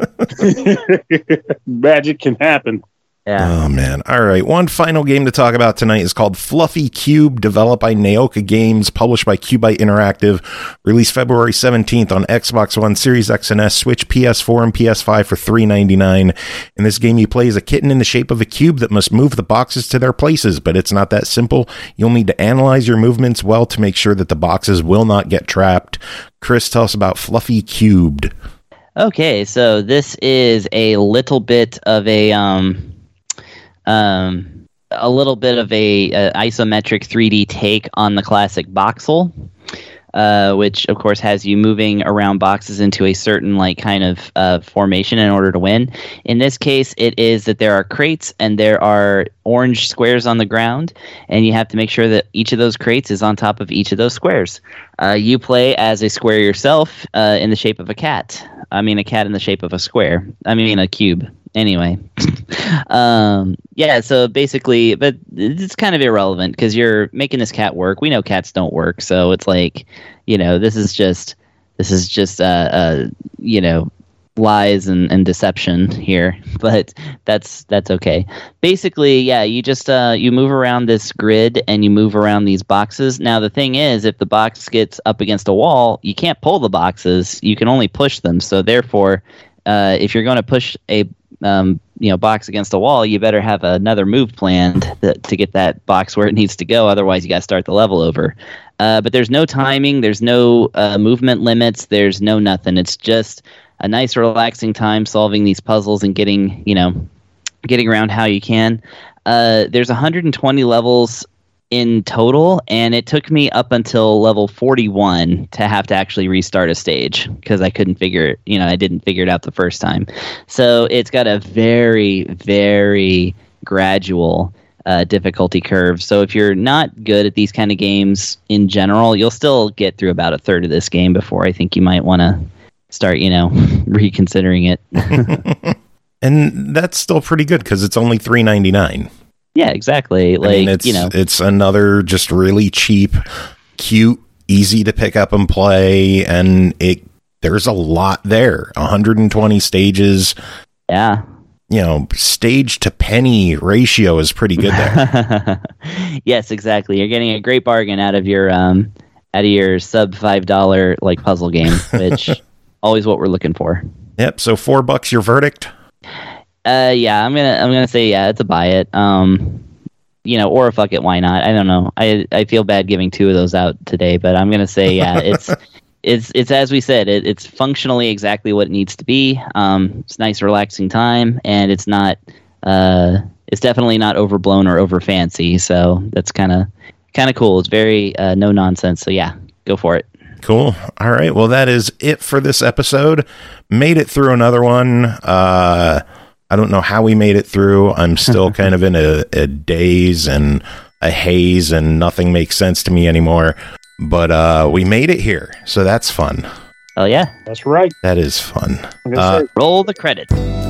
Magic can happen. Yeah. Oh, man. All right. One final game to talk about tonight is called Fluffy Cube, developed by Naoka Games, published by Cubite Interactive, released February seventeenth on Xbox One, Series X and S, Switch, P S four, and P S five for three ninety-nine. In this game, you play as a kitten in the shape of a cube that must move the boxes to their places, but it's not that simple. You'll need to analyze your movements well to make sure that the boxes will not get trapped. Chris, tell us about Fluffy Cubed. Okay, so this is a little bit of a um um a little bit of a, a isometric three D take on the classic Boxel, uh, which of course has you moving around boxes into a certain like kind of uh, formation in order to win. In this case, it is that there are crates and there are orange squares on the ground, and you have to make sure that each of those crates is on top of each of those squares. Uh, you play as a square yourself uh, in the shape of a cat. I mean, a cat in the shape of a square. I mean, a cube. Anyway, um, yeah, so basically, but it's kind of irrelevant because you're making this cat work. We know cats don't work, so it's like, you know, this is just, this is just, uh, uh you know, lies and, and deception here, but that's that's okay. Basically, yeah, you just uh, you move around this grid and you move around these boxes. Now, the thing is, if the box gets up against a wall, you can't pull the boxes. You can only push them. So therefore, uh, if you're going to push a um, you know box against a wall, you better have another move planned that, to get that box where it needs to go. Otherwise, you got to start the level over. Uh, but there's no timing. There's no uh, movement limits. There's no nothing. It's just a nice, relaxing time solving these puzzles and getting, you know, getting around how you can. Uh, there's one hundred twenty levels in total, and it took me up until level forty-one to have to actually restart a stage because I couldn't figure it, you know, I didn't figure it out the first time. So it's got a very, very gradual uh, difficulty curve. So if you're not good at these kind of games in general, you'll still get through about a third of this game before I think you might want to start, you know, reconsidering it. And that's still pretty good because it's only three ninety-nine. Yeah, exactly. Like, I mean, it's, you know, it's another just really cheap, cute, easy to pick up and play, and it there's a lot there. one hundred twenty stages. yeah. You know, stage to penny ratio is pretty good there. Yes, exactly. You're getting a great bargain out of your um out of your sub five dollar like puzzle game, which always what we're looking for. Yep. So four bucks, your verdict. Uh, yeah, I'm gonna I'm gonna say yeah, it's a buy it. Um, you know, or a fuck it, why not? I don't know. I I feel bad giving two of those out today, but I'm gonna say yeah, it's it's it's as we said, it, it's functionally exactly what it needs to be. Um, it's nice, relaxing time, and it's not uh it's definitely not overblown or over fancy. So that's kind of kind of cool. It's very uh, no nonsense. So yeah, go for it. Cool. All right. Well, that is it for this episode. Made it through another one. Uh, I don't know how we made it through. I'm still kind of in a, a daze and a haze, and nothing makes sense to me anymore. But uh, we made it here, so that's fun. Oh yeah, that's right. That is fun. Uh, roll the credits.